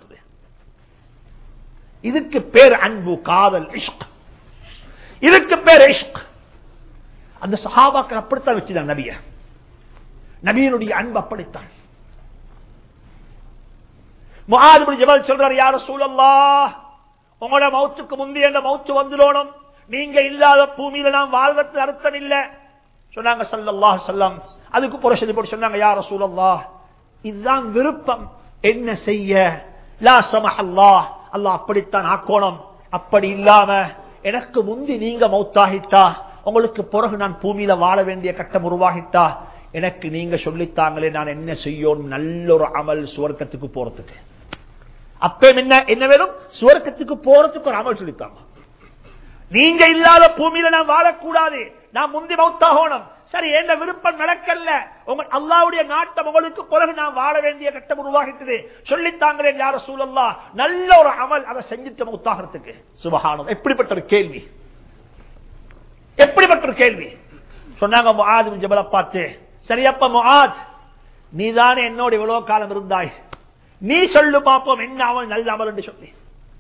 இதுக்கு பேர் அன்பு, காதல், இஷ்க். இதுக்கு பேர் இஷ்க். அந்த சஹாபாக்கள் அப்படித்தான் வச்சுதான் நபிய. நபியினுடைய அன்பு அப்படித்தான். முஆத் இப்னு ஜபல் சொல்றார், யா ரசூலல்லாஹ், உங்களோட மௌத்துக்கு முந்தி என்ற மௌத்து வந்துடணும், நீங்க இல்லாத பூமியில நாம் வாழ்வதற்கு அர்த்தம் இல்ல சொன்னாங்க ஸல்லல்லாஹு அலைஹி வஸல்லம். அதுக்கு புரஷதி போட்டு சொன்னாங்க, யா ரசூலல்லாஹ், இதுதான் விருப்பம், என்ன செய்ய? லா ஸமஹல்லாஹ், அல்லாஹ் அப்படித்தான் ஆக்கணும். அப்படி இல்லாம எனக்கு முந்தி நீங்க மௌத்தாகிட்டா, உங்களுக்கு பிறகு நான் பூமியில வாழ வேண்டிய கட்டம் உருவாகிட்டா, எனக்கு நீங்க சொல்லித்தாங்களே நான் என்ன செய்யும்? நல்ல ஒரு அமல் சுவர்க்கத்துக்கு போறதுக்கு. அப்ப என்ன வேணும்? சுவர்க்கத்துக்கு போறதுக்கு ஒரு அமல் சொல்லித்தாங்க. நீங்க இல்லாத பூமியில நான் வாழக்கூடாது, நான் முந்தி மௌத்தாகணும். சரி, என்ன விருப்பம் நடக்கல, அல்லாஹ்வுடைய நாட்டம் உங்களுக்கு பிறகு நான் வாழ வேண்டிய கட்டம் உருவாகிட்டது, சொல்லித்தாங்களே யா ரசூலல்லாஹ், நல்ல ஒரு அமல், அதை செஞ்சுட்டு மௌத்தாகிறதுக்கு. சுப்ஹானல்லாஹ், எப்படிப்பட்ட ஒரு கேள்வி, எப்படிப்பட்ட ஒரு கேள்வி. சொன்னாங்க முஆத் இப்னு ஜபலை பார்த்து, சரியப்ப முஆத், நீதானே என்னோட இவ்வளவு காலம் இருந்தாய், நீ சொல்லு பார்ப்போம் என்ன அமல் நல்ல அமல் என்று சொல்லி.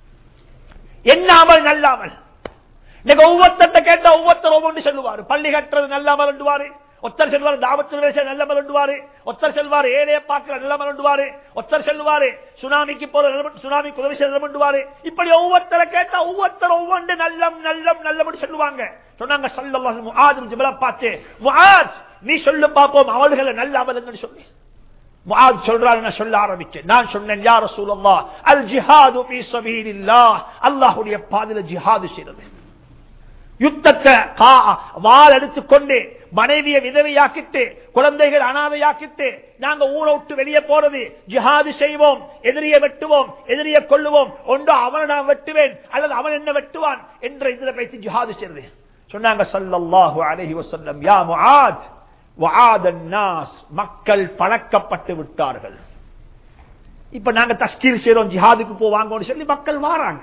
என்ன அமல் நல்ல அமல்? ஒவ்வொருத்த கேட்டா ஒவ்வொருத்தர் ஒவ்வொன்று சொல்லுவாரு. பள்ளி கட்டுறது நல்ல அமல் என்றுவாரு, ஒருத்தர் செல்வாரு தாவத்து நல்ல அமல் என்றுவாரு, ஒருத்தர் செல்வாரு ஏழைய பார்க்கிற நல்ல அமல் என்றுவாரு, ஒருத்தர் செல்வாரு சுனாமிக்கு போற சுனாமிக்கு உதவி செய்ய என்றுவாரு. இப்படி ஒவ்வொருத்தரை கேட்டா ஒவ்வொருத்தர் ஒவ்வொன்று நல்லம் நல்லம் நல்லபடி சொல்லுவாங்க. சொன்னாங்க ஸல்லல்லாஹு அலைஹி வஸல்லம் முஆத் இப்னு ஜபலை பார்த்து, முஆத், நீ சொல்லு பார்ப்போம் அவர்களை நல்ல அமல் என்று சொல்லி. முஆத் சொல்றாரு, நான் சொல்ல ஆரம்பிச்சேன். நான் சொன்னேன், யா ரசூலல்லாஹ், அல் ஜிஹாது ஃபீ ஸபீலில்லாஹ், அல்லாஹ்வுடைய பாதையில ஜிஹாது செய்றது. யுத்தத்தை வாள் எடுத்துக்கொண்டு மனைவியை விதவையாக்கிட்டு குழந்தைகள் அனாதையாக்கிட்டு நாங்க ஊரை விட்டு வெளியே போறது, ஜிஹாது செய்வோம், எதிரியை வெட்டுவோம், எதிரியை கொள்ளுவோம், ஒன்று அவனை நான் வெட்டுவேன் அல்லது அவன் என்ன வெட்டுவான் என்ற இதுல பேசி ஜிஹாது செய்றது. சொன்னாங்க ஸல்லல்லாஹு அலைஹி வஸல்லம், யா முஆத், வஆதன் நாஸ், மக்கள் பழக்கப்பட்டு விட்டார்கள். இப்ப நாங்க தஸ்கீர் செய்றோம், ஜிஹாதுக்கு போவாங்கன்னு சொல்லி மக்கள் வாராங்க.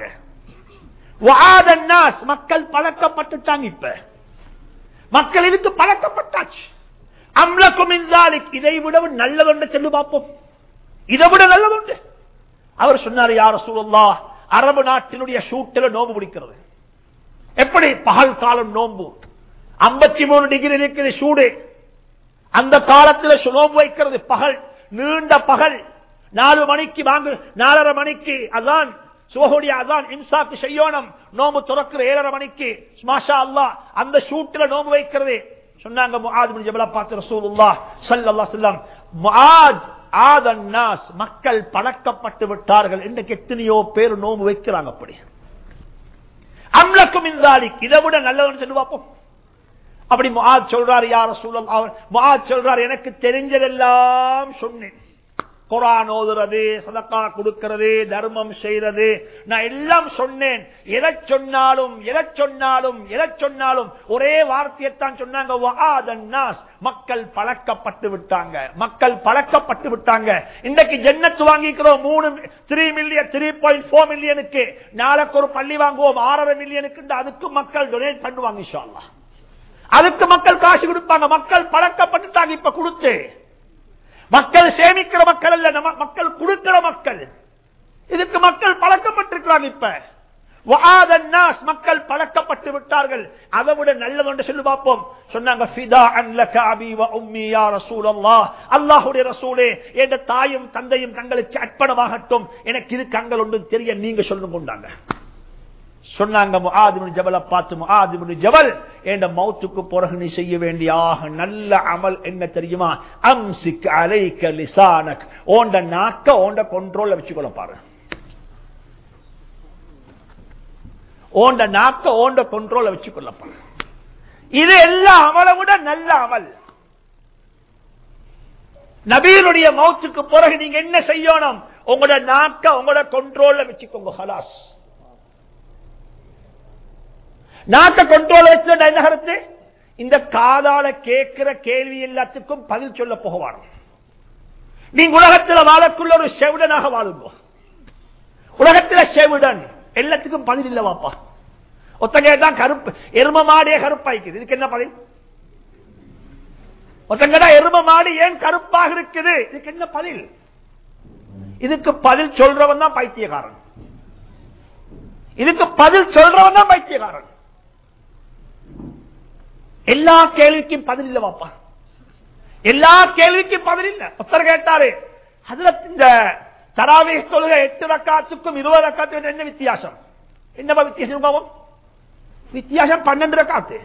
வஆதன் நாஸ், மக்கள் பழக்கப்பட்டுட்டாங்க. இப்ப மக்கள் இதுக்கு பழக்கப்பட்டாச்சு. அம்லக்கும் மின் ஸாலிக், இதை விட நல்லதொன்று சொல்லு பார்ப்போம், இதை விட நல்லதொன்று. அவர் சொன்னார், யா ரசூலல்லாஹ், அரபு நாட்டினுடைய ஷூட்டில நோம்பு பிடிக்கிறது. எப்படி? பகல் காலம் நோம்பு, 53 டிகிரி இருக்குது சூடு. அந்த காலத்தில் நோம்பு வைக்கிறது பகல், நீண்ட பகல். 4 மணிக்கு வாங்க, 4:30 மணிக்கு அதான் சுபஹுடைய அதான் இன்சாக்கு செய்யணும். நோம்பு துறக்கிற 7:30 மணிக்கு மாஷா அல்லாஹ் அந்த ஷூட்ல நோம்பு வைக்கிறது. சொன்னாங்க முஆத் இப்னு ஜபலை பார்த்து ரசூலுல்லாஹ் ஸல்லல்லாஹு அலைஹி வஸல்லம், முஆத், ஆதன் நாஸ், மக்கள் பழக்கப்பட்டு விட்டார்கள். இன்னைக்கு எத்தனையோ பேர் நோம்பு வைக்கிறாங்க. அப்படி அம்லக்கும் மின் ஸாலிக், இதை விட நல்லவன்னு சொல்லி பார்ப்போம். அப்படி முஆத் சொல்றாரு, யா ரசூலல்லாஹ், முஆத் சொல்றாரு, எனக்கு தெரிஞ்சதெல்லாம் சொன்னேன். குர்ஆன் ஓதுறது, சதகா கொடுக்கிறது, தர்மம் செய்யறது, நான் எல்லாம் சொன்னேன். எதை சொன்னாலும் ஒரே வார்த்தையைத்தான் சொன்னாங்க, வஆதன் நாஸ், மக்கள் பழக்கப்பட்டு விட்டாங்க, மக்கள் பழக்கப்பட்டு விட்டாங்க. இன்றைக்கு ஜன்னத் வாங்கிக்கிறோம் 3.4 மில்லியனுக்கு, நாளைக்கு ஒரு பள்ளி வாங்குவோம் 6.5 மில்லியனுக்கு. அதுக்கு மக்கள் டொனேட் பண்ணுவாங்க இன்ஷா அல்லாஹ். அதுக்கு மக்கள் காசு கொடுப்பாங்க. மக்கள் பழக்கப்பட்டுட்டாங்க. இப்ப கொடுத்து மக்கள் சேமிக்கிற மக்கள் அல்ல, மக்கள் கொடுக்கிற மக்கள். இதுக்கு மக்கள் பழக்கப்பட்டிருக்கிறாங்க. இப்ப வஆதன் நாஸ், மக்கள் பழக்கப்பட்டு விட்டார்கள். அதை விட நல்லது என்று சொல்லி பார்ப்போம். சொன்னாங்க, ஃபிதாஅன் லக அபி வ உம்மி யா ரசூலல்லாஹ், அல்லாஹ்வுடைய ரசூலே, என்ற தாயும் தந்தையும் தங்களுக்கு அர்ப்பணமாகட்டும், எனக்கு இது கங்கள் ஒன்று தெரிய நீங்க சொல்லுங்க. சொன்னாங்க முஆத் இப்னு ஜபலை பார்த்து, முஆத் இப்னு ஜபல், என்ற மௌத்துக்கு பிறகு நீ செய்ய வேண்டிய நல்ல அமல் என்ன தெரியுமா? அம்சிக் அலைக லிசானக், ஓண்ட நாக்க ஓண்ட கண்ட்ரோல்ல வச்சுக்கொள்ள பாரு. ஓண்ட நாக்க ஓண்ட கண்ட்ரோல்ல வச்சுக்கொள்ள பாரு. இது எல்லா அமலை விட நல்ல அமல். நபியினுடைய மௌத்துக்கு பிறகு நீங்க என்ன செய்யணும்? உங்களோட நாக்க உங்களோட கண்ட்ரோல்ல வச்சுக்கோங்க. ஹலாஸ். நாக்க கண்ட்ரோல் வச்சு என்ன கருத்து? இந்த காதால கேட்கிற கேள்வி எல்லாத்துக்கும் பதில் சொல்ல போகவான. நீங்க உலகத்தில் வாழக்குள்ள ஒரு செவிடனாக வாழுங்க. உலகத்தில் செவிடன், எல்லாத்துக்கும் பதில் இல்ல வாப்பா. ஒத்தங்கதான் கருப்பு, எரும மாடியே கருப்பாய்க்குது, இதுக்கு என்ன பதில்? ஒத்தங்கடா எரும மாடி ஏன் கருப்பாக இருக்குது, இதுக்கு என்ன பதில்? இதுக்கு பதில் சொல்றவன் தான் பைத்தியக்காரன். இதுக்கு பதில் சொல்றவன் தான் பைத்தியக்காரன். எல்லா கேள்விக்கும் பதில் இல்ல வாப்பா, எல்லா கேள்விக்கும் பதில் இல்ல. ஒருத்தர் கேட்டாரு, ஹஜ்ரத் இந்த தராவீஹ் தொழுகை 8 ரக்காத்துக்கும் 20 ரக்காத்துக்கும் என்ன வித்தியாசம்? என்னமா வித்தியாசம் பாவம்? வித்தியாசம் 12 ரக்காத்து.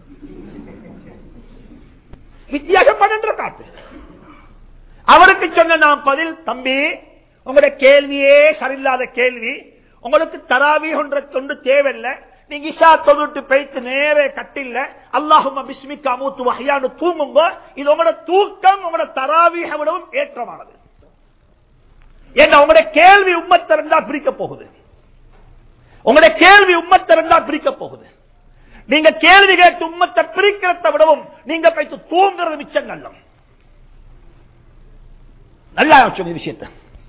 வித்தியாசம் 12 ரக்காத்து. அவருக்கு சொன்ன நான் பதில், தம்பி உங்களுடைய கேள்வியே சரியில்லாத கேள்வி. உங்களுக்கு தராவீஹ் ஒன்று தேவையில்லை. நீங்க இஷா தொழுட்டு போய்த்து நேரே கட்டில்ல அல்லாஹும்ம பிஸ்மிக்க அமூத்து வஹ்யான்னு தூங்குங்க. இது உங்களோட தூக்கம் உங்களோட தராவீஹை விடவும் ஏற்றமானது. ஏன்னா உங்களுடைய கேள்வி உம்மத்திறந்தா பிரிக்க போகுது. உங்களுடைய கேள்வி உம்மத்திறந்தா பிரிக்க போகுது. நீங்க கேள்வி கேட்டு உம்மத்தை பிரிக்கிறத விடவும் நீங்க போய்த்து தூங்குறது மிச்சம் நல்லம். நல்லா சொன்ன விஷயத்தை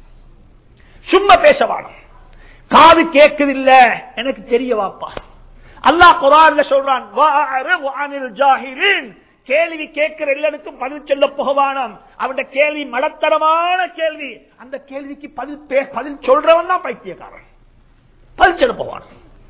சும்மா பேசவானும். காது கேட்குதில்ல எனக்கு தெரிய வாப்பா. அல்லாஹ் குர்ஆன்ல சொல்றான், வஅரிது அனில் ஜாஹிலீன். கேள்வி கேட்கிற எல்லாருக்கும் பதில் சொல்ல போகவானாம். அவனுடைய கேள்வி மடத்தரமான கேள்வி. அந்த கேள்விக்கு பதில் சொல்றவன் தான் பைத்தியக்காரன். பதில் சொல்ல போவான்.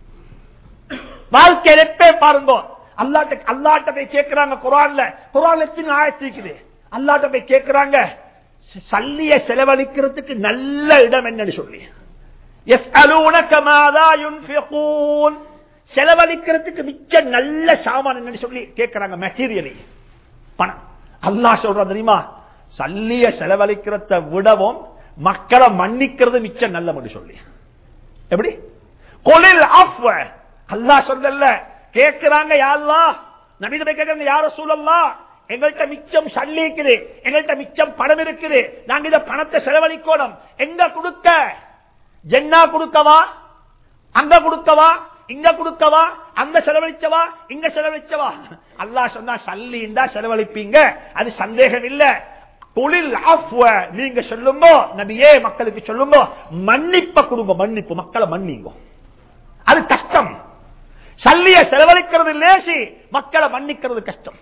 வாழ்க்கையில எப்பே பாருங்க, அல்லாட்ட போய் கேட்கிறாங்க. குர்ஆன்ல எத்தனை ஆயத்து இருக்குது. அல்லாட்ட போய் கேட்கிறாங்க, சல்லிய செலவழிக்கிறதுக்கு நல்ல இடம் என்னன்னு சொல்லி. யஸ்அலூனக மாதா யுன்ஃபிகூன். செலவழிக்கிறதுக்கு மிச்ச நல்ல சாமான் என்னன்னு சொல்லி கேட்கிறாங்க. மெட்டீரியலி பணம். அல்லாஹ் சொல்றான் தெரியுமா, சல்லிய செலவழிக்கிறத விடவும் மக்களை மன்னிக்கிறது மிச்ச நல்ல சொல்லி. எப்படி? குலில் அஃப்வ. அல்லாஹ் சொல்லல, கேட்கிறாங்க யா அல்லாஹ், நபியிடம் கேட்கிறாங்க யா ரசூலல்லாஹ், எங்கள்கிட்ட மிச்சம் சல்லி இருக்குது, எங்கள்கிட்ட மிச்சம் பணம் இருக்குது, நாங்க இத பணத்தை செலவழிக்கணும். எங்க கொடுக்க? ஜன்னா கொடுக்கவா, அங்க கொடுக்கவா, இங்க கொடுக்கவா, அங்க செலவழிச்சவா, இங்க செலவழிச்சவா? அல்லாஹ் சொன்னா சல்லி இருந்தா செலவழிப்பீங்க, அது சந்தேகம் இல்ல. குலில் அஃப்வ. நீங்க சொல்லுங்க நபியே, மக்களுக்கு சொல்லுங்க, மன்னிப்ப கொடுங்க. மன்னிப்பு, மக்களை மன்னிங்க. அது கஷ்டம். சல்லிய செலவழிக்கிறது லேசி, மக்களை மன்னிக்கிறது கஷ்டம்.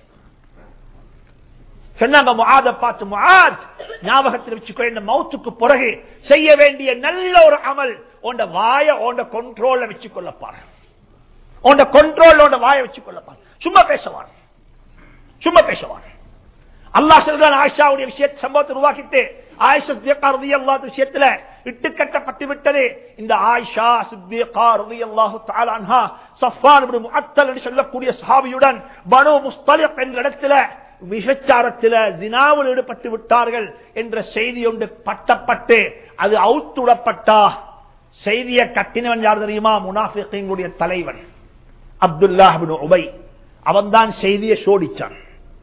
சொன்னாங்க முஆத பார்த்து, முஆத் ஞாபகத்தில் வச்சுக்கோ, இந்த மௌத்துக்கு பிறகு செய்ய வேண்டிய நல்ல ஒரு அமல், உண்ட வாய உண்ட கண்ட்ரோல்ல வச்சுக்கொள்ளப்பாரு. உண்ட கண்ட்ரோல் உண்ட வாய வச்சுக்கொள்ளப்பாரு. சும்மா பேசவான், சும்மா பேசவான். அல்லாஹ் சொல்றான், ஆயிஷாவுடைய விஷயத்தை சம்பவத்தை உருவாக்கிட்டு ஆயிஷா சித்திகா ரலியல்லாஹு விஷயத்துல இட்டுக்கட்டப்பட்டு விட்டது. இந்த ஆயிஷா சித்திகா ரலியல்லாஹு தஆலா அன்ஹா சஃப்வான் இப்னு முஅத்தல் என்று சொல்லக்கூடிய சஹாபியுடன் பனு முஸ்தலிக் என்ற இடத்துல விபச்சாரத்தில் ஜினாவில் ஈடுபட்டு விட்டார்கள் என்ற செய்தி ஒன்று பட்டப்பட்டு அது அவுத்துடப்பட்டா. செய்தியை கட்டினவன் யார் தெரியுமா? முனாஃபிகீன்களுடைய தலைவன் அப்துல்லாஹ் இப்னு உபை. அவன்தான் செய்தியை சோடிச்சான்.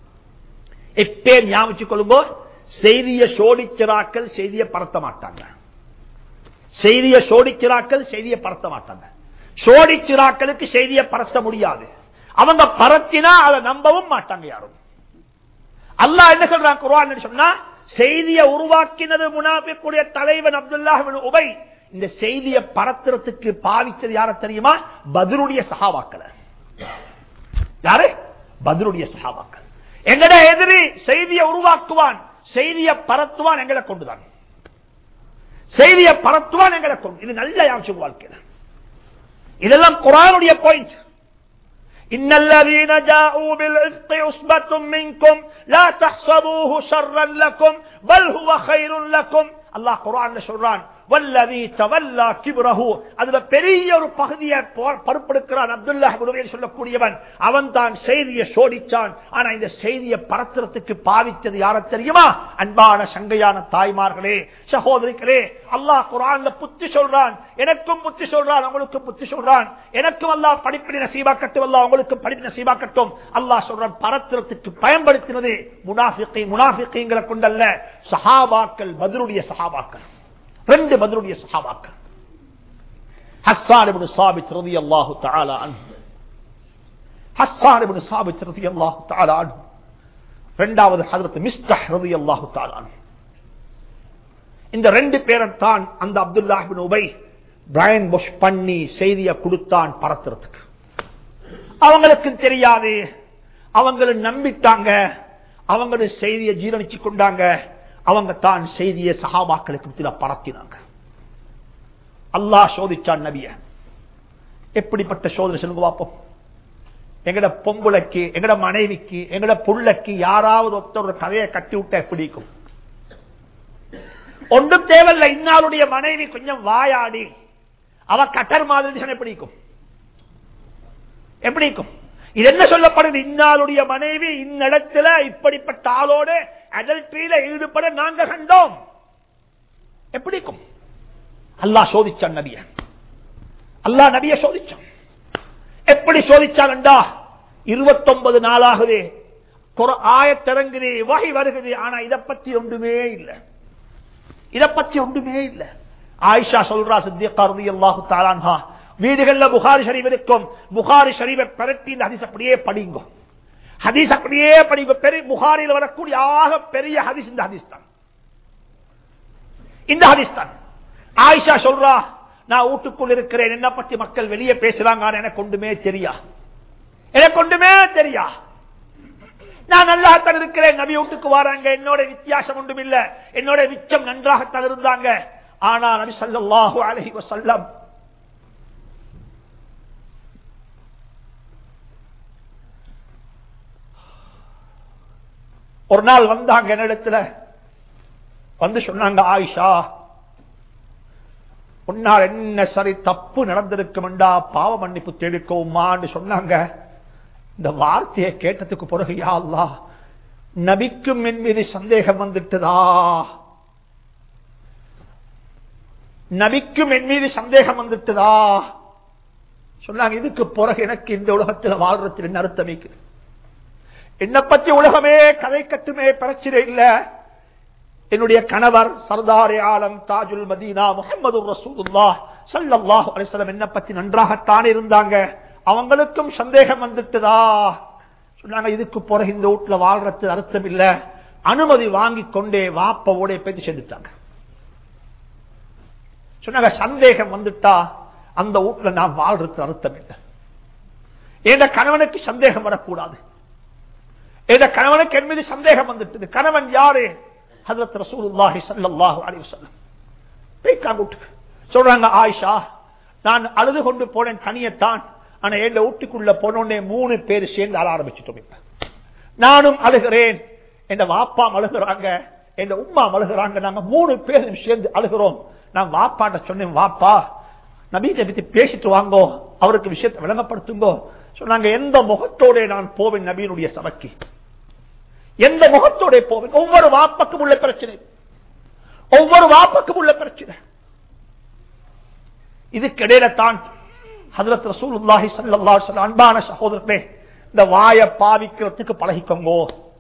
எப்பே ஞாபகம் கொள்ளுங்க, செய்தியை சோடிச்சிராக்கள் செய்தியை பரத்த மாட்டாங்க. செய்தியை சோடிச்சிராக்கள் செய்தியை பரத்த மாட்டாங்க. சோடிச்சிராக்களுக்கு செய்தியை பரத்த முடியாது. அவங்க பரத்தினா அதை நம்பவும் மாட்டாங்க யாரும். அல்லாஹ் என்ன சொல்றான் குர்ஆன் சொன்னா, செய்தியை உருவாக்கினது முனாஃபிக்குடைய தலைவன் அப்துல்லாஹ் இப்னு உபை. இந்த செய்தியை பரத்துறதுக்கு பாவிச்சது யார தெரியுமா? பத்ருடைய சஹாபாக்கள். யாரு? பத்ருடைய சஹாபாக்கள். எங்கட எதிரி செய்தியை உருவாக்குவான், செய்தியை பரத்துவான் எங்களை கொண்டுதான். செய்தியை பரத்துவான் எங்களை கொண்டு. இது நல்ல யாம்சம் வாழ்க்கையில. இதெல்லாம் குர்ஆனுடைய பாயிண்ட். إن الذين جاءوا بالعفق عصبة منكم لا تحسبوه شرا لكم بل هو خير لكم. الله قرآن சொல்றான், வல்லதி தவல்லா கிப்ரஹு. அதுல பெரிய ஒரு பகுதியை பொறுப்பெடுக்கிறான் அப்துல்லாஹ் இப்னு உபை சொல்லக்கூடியவன். அவன் தான் செய்தியை சோடிச்சான். ஆனா இந்த செய்தியை பரத்துறதுக்கு பாவிச்சது யார தெரியுமா? அன்பான சங்கையான தாய்மார்களே, சகோதரிகளே, அல்லாஹ் குர்ஆன்ல புத்தி சொல்றான். எனக்கும் புத்தி சொல்றான், உங்களுக்கும் புத்தி சொல்றான். எனக்கும் அல்லாஹ் படிப்பினை நசீபாக்கட்டும், அல்லாஹ் உங்களுக்கு படிப்பினை நசீபாக்கட்டும். அல்லாஹ் சொல்றான், பரத்துறதுக்கு பயன்படுத்தினது முனாஃபிகீன்களை கொண்டல்ல, சஹாபாக்கள், பத்ருடைய சஹாபாக்கள். ரெண்டு பத்ருடைய சஹாபாக்கள். ஹஸ்ஸான் இப்னு சாபித் ரலியல்லாஹு தஆலா அன்ஹு. ஹஸ்ஸான் இப்னு சாபித் ரலியல்லாஹு தஆலா அன்ஹு. இரண்டாவது ஹஜ்ரத் மிஸ்தஹ் ரலியல்லாஹு தஆலா அன்ஹு. இந்த ரெண்டு பேரும் தான் அந்த Abdullah ibn Ubayy brainwash பண்ணி செய்தியை கொடுத்தான் பரத்துறதுக்கு. அவங்களுக்கு தெரியாது, அவங்களும் நம்பிட்டாங்க, அவங்களும் செய்தியை ஜீரணிச்சு கொண்டாங்க. அவங்க தான் செய்தியை சஹாபாக்களுக்கு பரத்தினாங்க. அல்லாஹ் சோதிச்சான் நபிய. எப்படிப்பட்ட சோதனை சொல்லுங்க பாப்போம். எங்கட பொம்புளைக்கு, எங்கட மனைவிக்கு, எங்கட புள்ளைக்கு யாராவது ஒருத்தர் கதையை கட்டி விட்ட பிடிக்கும். ஒன்றும் தேவையில்லை. இன்னாளுடைய மனைவி கொஞ்சம் வாயாடி அவ கட்டர் மாதிரி எப்படிக்கும் எப்படிக்கும் இது என்ன சொல்லப்படுது? இன்னாளுடைய மனைவி இந்நிலத்தில் இப்படிப்பட்ட ஆளோடு அடல்ட்ரியில ஈடுபட நாங்க கண்டோம். எப்படிக்கும்? அல்லாஹ் சோதிச்சான் நபிய. அல்லாஹ் நபிய சோதிச்சான். எப்படி சோதிச்சான்டா, 29 நாளாகுது, ஆயத்திறங்குது, வகை வருகிறது. ஆனா இதை பத்தி ஒன்றுமே இல்லை. இதை பத்தி ஒன்றுமே இல்லை. ஆயிஷா சொல்றா சித்திகா ரலியல்லாஹு தஆலா அன்ஹா, வீடுகள்ல புகாரி ஷரீஃப் இருக்கும். புகாரி ஷரீஃபை பரட்டி இந்த ஹதீஸ் அப்படியே படிங்க. ஹதீஸ் அப்படியே படிங்க. பெரிய புகாரியில் வரக்கூடிய ஆக பெரிய ஹதீஸ் இந்த ஹதீஸ் தான். இந்த ஹதீஸ் தான். ஆயிஷா சொல்றா, நான் வீட்டுக்குள் இருக்கிறேன், என்ன பத்தி மக்கள் வெளியே பேசுறாங்க, எனக்கு ஒன்றுமே தெரியா, எனக்கு ஒன்றுமே தெரியா. நான் நல்லாத்தான் இருக்கிறேன். நபி வீட்டுக்கு வராங்க, என்னோட வித்தியாசம் ஒன்றும் இல்ல, என்னோட மிச்சம் நன்றாகத்தான் இருந்தாங்க. ஆனா நபி ஸல்லல்லாஹு அலைஹி வஸல்லம் ஒரு நாள் வந்தாங்க என்னிடத்துல வந்து சொன்னாங்க, ஆயிஷா உன்னால் என்ன சரி தப்பு நடந்திருக்கும்டா, பாவ மன்னிப்பு தேடிக்கோமான்னு சொன்னாங்க. இந்த வார்த்தையை கேட்டதுக்கு பிறகு, யா அல்லாஹ், நபிக்கும் என் மீது சந்தேகம் வந்துட்டுதா, நபிக்கும் என் மீது சந்தேகம் வந்துட்டுதா சொன்னாங்க. இதுக்கு பிறகு எனக்கு இந்த உலகத்தில் வாழ்றதுல என்ன அர்த்தம் இருக்குது? என்னை பற்றி உலகமே கதை கட்டுமே, பிரச்சனை இல்ல. என்னுடைய கணவர் சர்தாரே ஆலம் தாஜுல் மதீனா முஹம்மது ரசூலுல்லாஹ் ஸல்லல்லாஹு அலைஹி வஸல்லம் என்னை பத்தி நன்றாகத்தான் இருந்தாங்க, அவங்களுக்கும் சந்தேகம் வந்துட்டுதா சொன்னாங்க. இதுக்கு பிறகு இந்த வீட்டுல வாழ்றது அர்த்தம் இல்ல. அனுமதி வாங்கி கொண்டே வாப்பவோட பேசி செஞ்சுட்டாங்க. சொன்னாங்க, சந்தேகம் வந்துட்டா அந்த வீட்டுல நான் வாழ்றது அர்த்தம் இல்லை. என் கணவனுக்கு சந்தேகம் வரக்கூடாது. என் கணவனுக்கு என் மீது சந்தேகம் வந்துட்டது. கணவன் யாரு? ஹஜ்ரத் ரசூலுல்லாஹி ஸல்லல்லாஹு அலைஹி வஸல்லம். சொல்றாங்க, ஆயிஷா, நான் அழுது கொண்டு போனேன் தனியத்தான். ஆனா என் வீட்டுக்குள்ள போனோடனே 3 பேர் சேர்ந்து அழ ஆரம்பிச்சுட்டோம். இப்ப நானும் அழுகிறேன், என் வாப்பா அழுகிறாங்க, என் உம்மா அழுகிறாங்க, நாங்க 3 பேரும் சேர்ந்து அழுகிறோம். நான் வாப்பாட்ட சொன்னேன், வாப்பா நபியை பத்தி பேசிட்டு வாங்கோ, அவருக்கு விஷயத்தை விளங்கப்படுத்துங்கோ. சொன்னாங்க, எந்த முகத்தோட நான் போவேன் நபியினுடைய சபைக்கு? எந்த முகத்தோட போவேன்? ஒவ்வொரு வாப்பக்கும் உள்ள பிரச்சனை, ஒவ்வொரு வாப்பக்கும் உள்ள பிரச்சனை. இதுக்கிடையில தான் ஹஜ்ரத் ரசூலுல்லாஹி ஸல்லல்லாஹு அலைஹி வஸல்லம், அன்பான சகோதரர்களே, இந்த வாயை பாவிக்கிறதுக்கு பழகிக்கோங்க.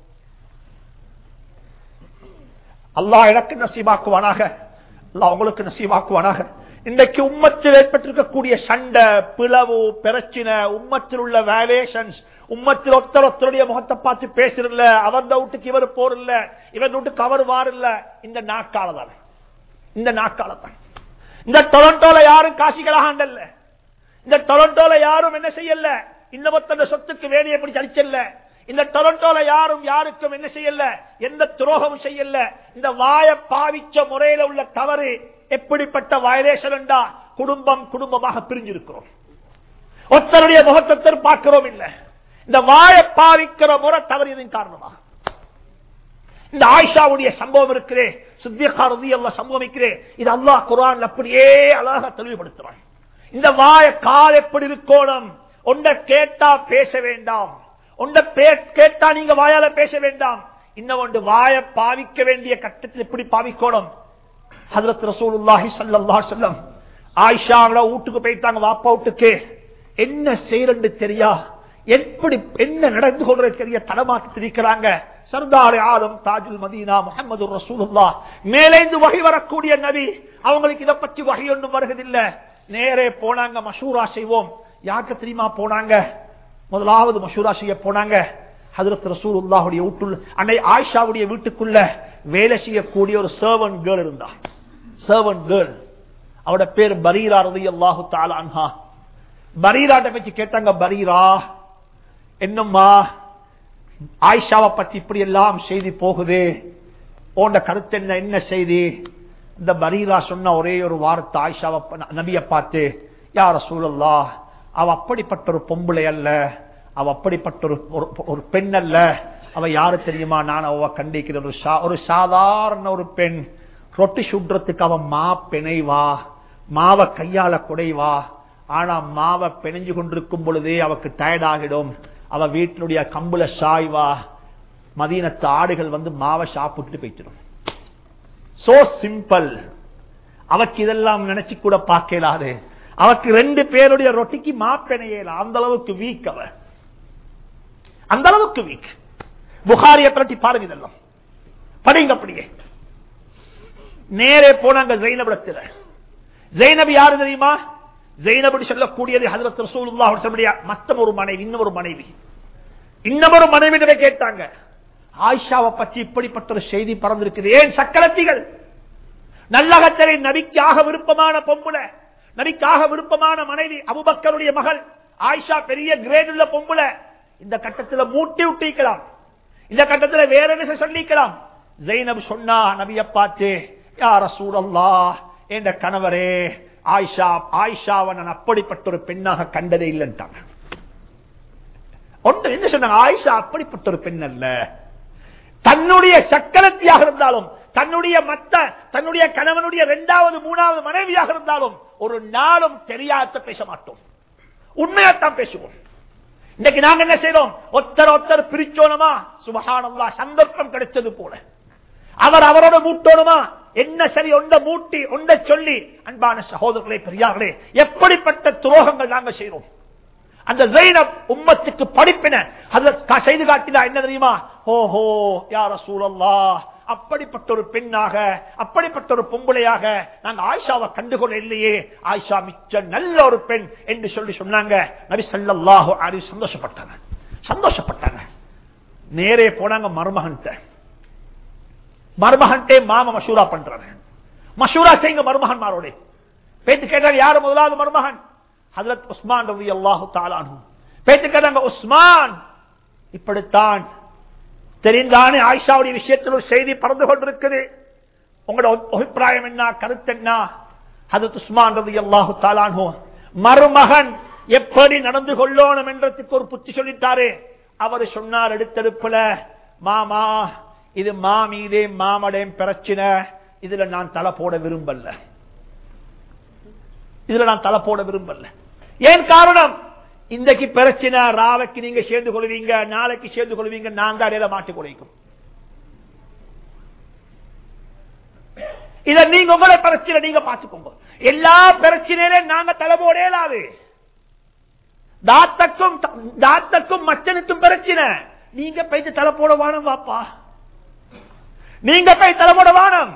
அல்லாஹ் எனக்கு நசீபாக்குவானாக, அல்லாஹ் உங்களுக்கு நசீபாக்குவானாக. இன்றைக்கு உம்மத்தில் ஏற்பட்டிருக்கக்கூடிய சண்டை, பிளவு, பிரச்சனை, உம்மத்தில் உள்ள வேலேஷன்ஸ், உம்மத்தில் ஒருத்தருடைய முகத்தை பார்த்து பேசுறதில்ல, அவர் வீட்டுக்கு இவர் போறதில்ல, இவர் வீட்டுக்கு அவர் வாரில்ல. இந்த நாட்கால தான், இந்த நாட்கால தான். இந்த டொரண்டோல யாரும் காசிகளாகல, இந்த டொரண்டோல யாரும் என்ன செய்யல, இன்னொருத்தர சொத்துக்கு வேலையை பிடிச்சு அடிச்சல்ல. இந்த டொரண்டோல யாரும் யாருக்கும் என்ன செய்யல, எந்த துரோகமும் செய்யல. இந்த வாய பாவிச்ச முறையில உள்ள தவறு எப்படிப்பட்ட வயலேஷன் என்றா, குடும்பம் குடும்பமாக பிரிஞ்சிருக்கிறோம், ஒருத்தருடைய முகத்தை பார்க்கிறோம் இல்ல. இந்த வாய பாவிக்கிற முறை தவறியதின் காரணமாக இந்த ஆயிஷாவுடைய சம்பவம் இருக்கிறே, சித்திகா ரலியல்லாஹு சம்பவிக்கிறே, இது அல்லாஹ் குர்ஆன்ல அப்படியே அழகாக தெளிவுபடுத்துறான். இந்த வாய கால் எப்படி இருக்கணும்? ஒன்றை கேட்டா பேச வேண்டாம், ஒன்றை கேட்டா நீங்க வாயால பேச வேண்டாம். இன்னொன்று வாய பாவிக்க வேண்டிய கட்டத்தில் எப்படி பாவிக்கணும்? ஹஜ்ரத் ரசூலுல்லாஹி ஸல்லல்லாஹு அலைஹி வஸல்லம் ஆயிஷாவோட வீட்டுக்கு போயிட்டாங்க, வாப்பா வீட்டுக்கு. என்ன செய்யறது தெரியா, எப்படி என்ன நடந்து கொள்றது தெரிய தடமாக்கி இருக்கிறாங்க. சர்தாரே ஆலம் தாஜுல் மதீனா முஹம்மது ரசூலுல்லாஹ், மேலேந்து வகை வரக்கூடிய நபி, அவங்களுக்கு இதை பற்றி வகை ஒன்றும் வருவதில்லை. நேரே போனாங்க, மஷூரா செய்வோம். யாருக்கு தெரியுமா போனாங்க? முதலாவது மஷூரா செய்ய போனாங்க ஹஜ்ரத் ரசூலுல்லாஹுடைய வீட்டுள்ள அன்னை ஆயிஷாவுடைய வீட்டுக்குள்ள வேலை செய்யக்கூடிய ஒரு சர்வன்ட் கேர்ள் இருந்தா. சர்வன்ட் கேர்ள், அவட பேர் பரீரா ரலியல்லாஹு தஆலா அன்ஹா. பரீராட்ட பத்தி கேட்டாங்க, பரீரா என்னம்மா ஆயிஷாவை பத்தி இப்படி எல்லாம் செய்தி போகுது, உன்ட கருத்து என்ன, என்ன செய்தி? இந்த பரீரா சொன்ன ஒரே ஒரு வார்த்தை ஆயிஷாவை நபியை பார்த்து, யா ரசூலுல்லாஹ், அவ அப்படிப்பட்ட ஒரு பொம்பளை அல்ல, அவ அப்படிப்பட்ட ஒரு பெண் அல்ல. அவ யாரு தெரியுமா? நான் அவ கண்டிக்கிற ஒரு சாதாரண ஒரு பெண், ரொட்டி சுடுறதுக்கு அவன் மா பிணைவா, மாவை கையால குடைவா. ஆனா மாவை பிணைஞ்சு கொண்டிருக்கும் பொழுதே அவக்கு டயர்ட் ஆகிடும். அவ வீட்டினுடைய கம்புல சாய்வா. மதீனத்து ஆடுகள் வந்து மாவை சாப்பிட்டு போயிடும். So simple. அவக்கு இதெல்லாம் நினைச்சு கூட பார்க்கலாது. அவக்கு 2 பேருடைய ரொட்டிக்கு மாப்பிணையல. அந்த அளவுக்கு வீக். அவ அந்த அளவுக்கு வீக். புகாரியை பற்றி பாருங்க, இதெல்லாம் படிங்க. அப்படியே நேரே போனாங்க ஜைனபிடத்தில். ஜைனப் யாரு தெரியுமா? ஜைனபடி சொல்லக்கூடியது ஹஜ்ரத் ரசூலுல்லாஹி அலைஹி வஸல்லம் மத்தம் ஒரு மனைவி, இன்னொரு மனைவி கேட்டாங்க. ஆயிஷாவை பற்றி இப்படிப்பட்ட ஒரு செய்தி பறந்திருக்குது. ஏன் சக்கரத்திகள் நல்லகத்தரை நபிக்காக விருப்பமான பொம்புல, நபிக்காக விருப்பமான மனைவி, அபூபக்கருடைய மகள் ஆயிஷா பெரிய கிரேட் உள்ள பொம்புல. இந்த கட்டத்தில் மூட்டி விட்டிக்கலாம், இந்த கட்டத்தில் வேற என்ன சொல்லிக்கலாம். ஜைனப் சொன்னா நபியை பார்த்து, யா ரசூலல்லாஹ், என்ற கணவரே, ஆயிஷாவை நான் அப்படிப்பட்ட ஒரு பெண்ணாக கண்டதே இல்லைன்ட்டாங்க. ஒன்று என்ன சொன்னாங்க, ஆயிஷா அப்படிப்பட்ட ஒரு பெண் அல்ல. தன்னுடைய சக்கரத்தியாக இருந்தாலும், தன்னுடைய கணவனுடைய 2வது 3வது மனைவியாக இருந்தாலும் ஒரு நாளும் தெரியாத பேச மாட்டோம், உண்மையாத்தான் பேசுவோம். இன்னைக்கு நாங்க என்ன செய்யறோம், ஒருத்தர் பிரிச்சோனுமா, சுப்ஹானல்லாஹ், சந்தர்ப்பம் கிடைச்சது போல அவரோட மூட்டோனுமா, என்ன சரி ஒண்ட மூட்டி ஒண்ட சொல்லி. அன்பான சகோதரர்களே, பெரியார்களே, எப்படிப்பட்ட துரோகங்கள் நாங்க செய்யறோம். அந்த ஜைனப் உம்மத்துக்கு படிப்பின செய்து காட்டினா என்ன தெரியுமா? ஓஹோ யா ரசூலல்லாஹ், அப்படிப்பட்ட ஒரு பெண்ணாக, அப்படிப்பட்ட ஒரு பொம்பளையாக நாங்க ஆயிஷாவை கண்டுகொள்ள இல்லையே, ஆயிஷா மிச்ச நல்ல ஒரு பெண் என்று சொல்லி சொன்னாங்க. நபி ஸல்லல்லாஹு அலைஹி வஸல்லம் சந்தோஷப்பட்டாங்க. நேரே போனாங்க மருமகன்டே மாமா மஷூரா பண்றாங்க. மஷூரா செய்யுங்க மருமகன்மாரோட. பேச்சு கேட்டாங்க, யாரு முதலாவது மருமகன்? ஹஜ்ரத் உஸ்மான் ரலியல்லாஹு தஆலா அன்ஹு. பேச்சு கேட்டாங்க, உஸ்மான் இப்படித்தான் தெரிந்தானே ஆயிஷாவுடைய விஷயத்தில் ஒரு செய்தி பறந்து கொண்டிருக்குது, உங்களோட அபிப்பிராயம் என்ன, கருத்து என்ன? ஹஜ்ரத் உஸ்மான் ரலியல்லாஹு தஆலா அன்ஹு மருமகன் எப்படி நடந்து கொள்ளணும் என்றதுக்கு ஒரு புத்தி சொல்லிட்டாரு. அவர் சொன்னார் எடுத்தெடுப்புல, மாமா இது மாமீதே மாமடே பிரச்சனை, இதுல நான் தலை போட விரும்பல. ஏன் காரணம்? இன்றைக்கு பிரச்சனை, ராவைக்கு நீங்க சேர்ந்து கொள்வீங்க, நாளைக்கு சேர்ந்து கொள்வீங்க, நான் தான் இடையில மாட்டிக் கொள்ளைக்கும். இத நீங்க உங்களோட பிரச்சனை நீங்க பார்த்துக்கோங்க. எல்லா பிரச்சனையிலும் நாங்க தலை போட இயலாது. தாத்தக்கும் மச்சனுக்கும் பிரச்சனை, நீங்க போயிட்டு தலை போட வானம் வாப்பா, நீங்க போய் தலை போட வானம்.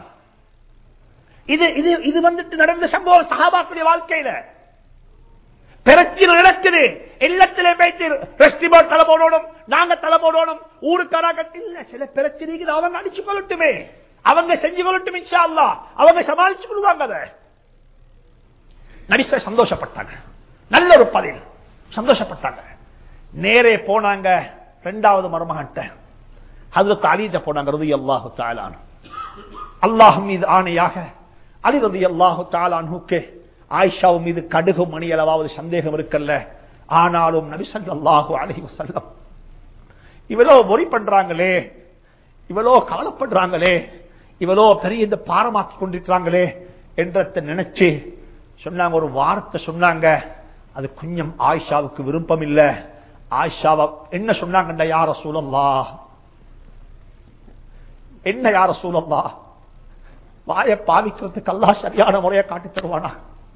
இது வந்துட்டு நடந்த சம்பவம் சஹாபாக்களுடைய வாழ்க்கையில. பிரச்சனை நடக்குது, எல்லாத்திலே போயிட்டு ரெஸ்டிபோர்ட் தலை போடணும், நாங்க தலை போடணும், ஊருக்காராக இல்ல. சில பிரச்சனைக்கு அவங்க அடிச்சு கொள்ளட்டுமே, அவங்க செஞ்சு கொள்ளட்டும், இன்ஷா அல்லாஹ் அவங்க சமாளிச்சு கொள்வாங்க. அதை நபி சந்தோஷப்பட்டாங்க, நல்ல ஒரு பதில், சந்தோஷப்பட்டாங்க. நேரே போனாங்க 2வது மருமகன்ட்ட, ஹஜ்ரத் அலிட்ட போனாங்க ரலியல்லாஹு தஆலா அன்ஹு. அல்லாஹ் மீது ஆணையாக அலி ரலியல்லாஹு தஆலா அன்ஹுக்கு ஆயிஷா மீது கடுகு மணி அளவாவது சந்தேகம் இருக்கல்ல. ஆனாலும் நபி ஸல்லல்லாஹு அலைஹி வஸல்லம் இவளோ worry பண்றாங்களே, இவளோ கவலைப்படுறாங்களே, இவளோ பெரிய இந்த பாரமாக்கி கொண்டிருக்கிறாங்களே என்றத நினைச்சு சொன்னாங்க, ஒரு வார்த்தை சொன்னாங்க. அது கொஞ்சம் ஆயிஷாவுக்கு விருப்பம் இல்ல. ஆயிஷாவை என்ன சொன்னாங்க, யா ரசூலல்லாஹ், என்ன யா ரசூலல்லாஹ், வாயை பாவிக்கிறதுக்கு அல்லாஹ் சரியான முறையை காட்டி தருவானா?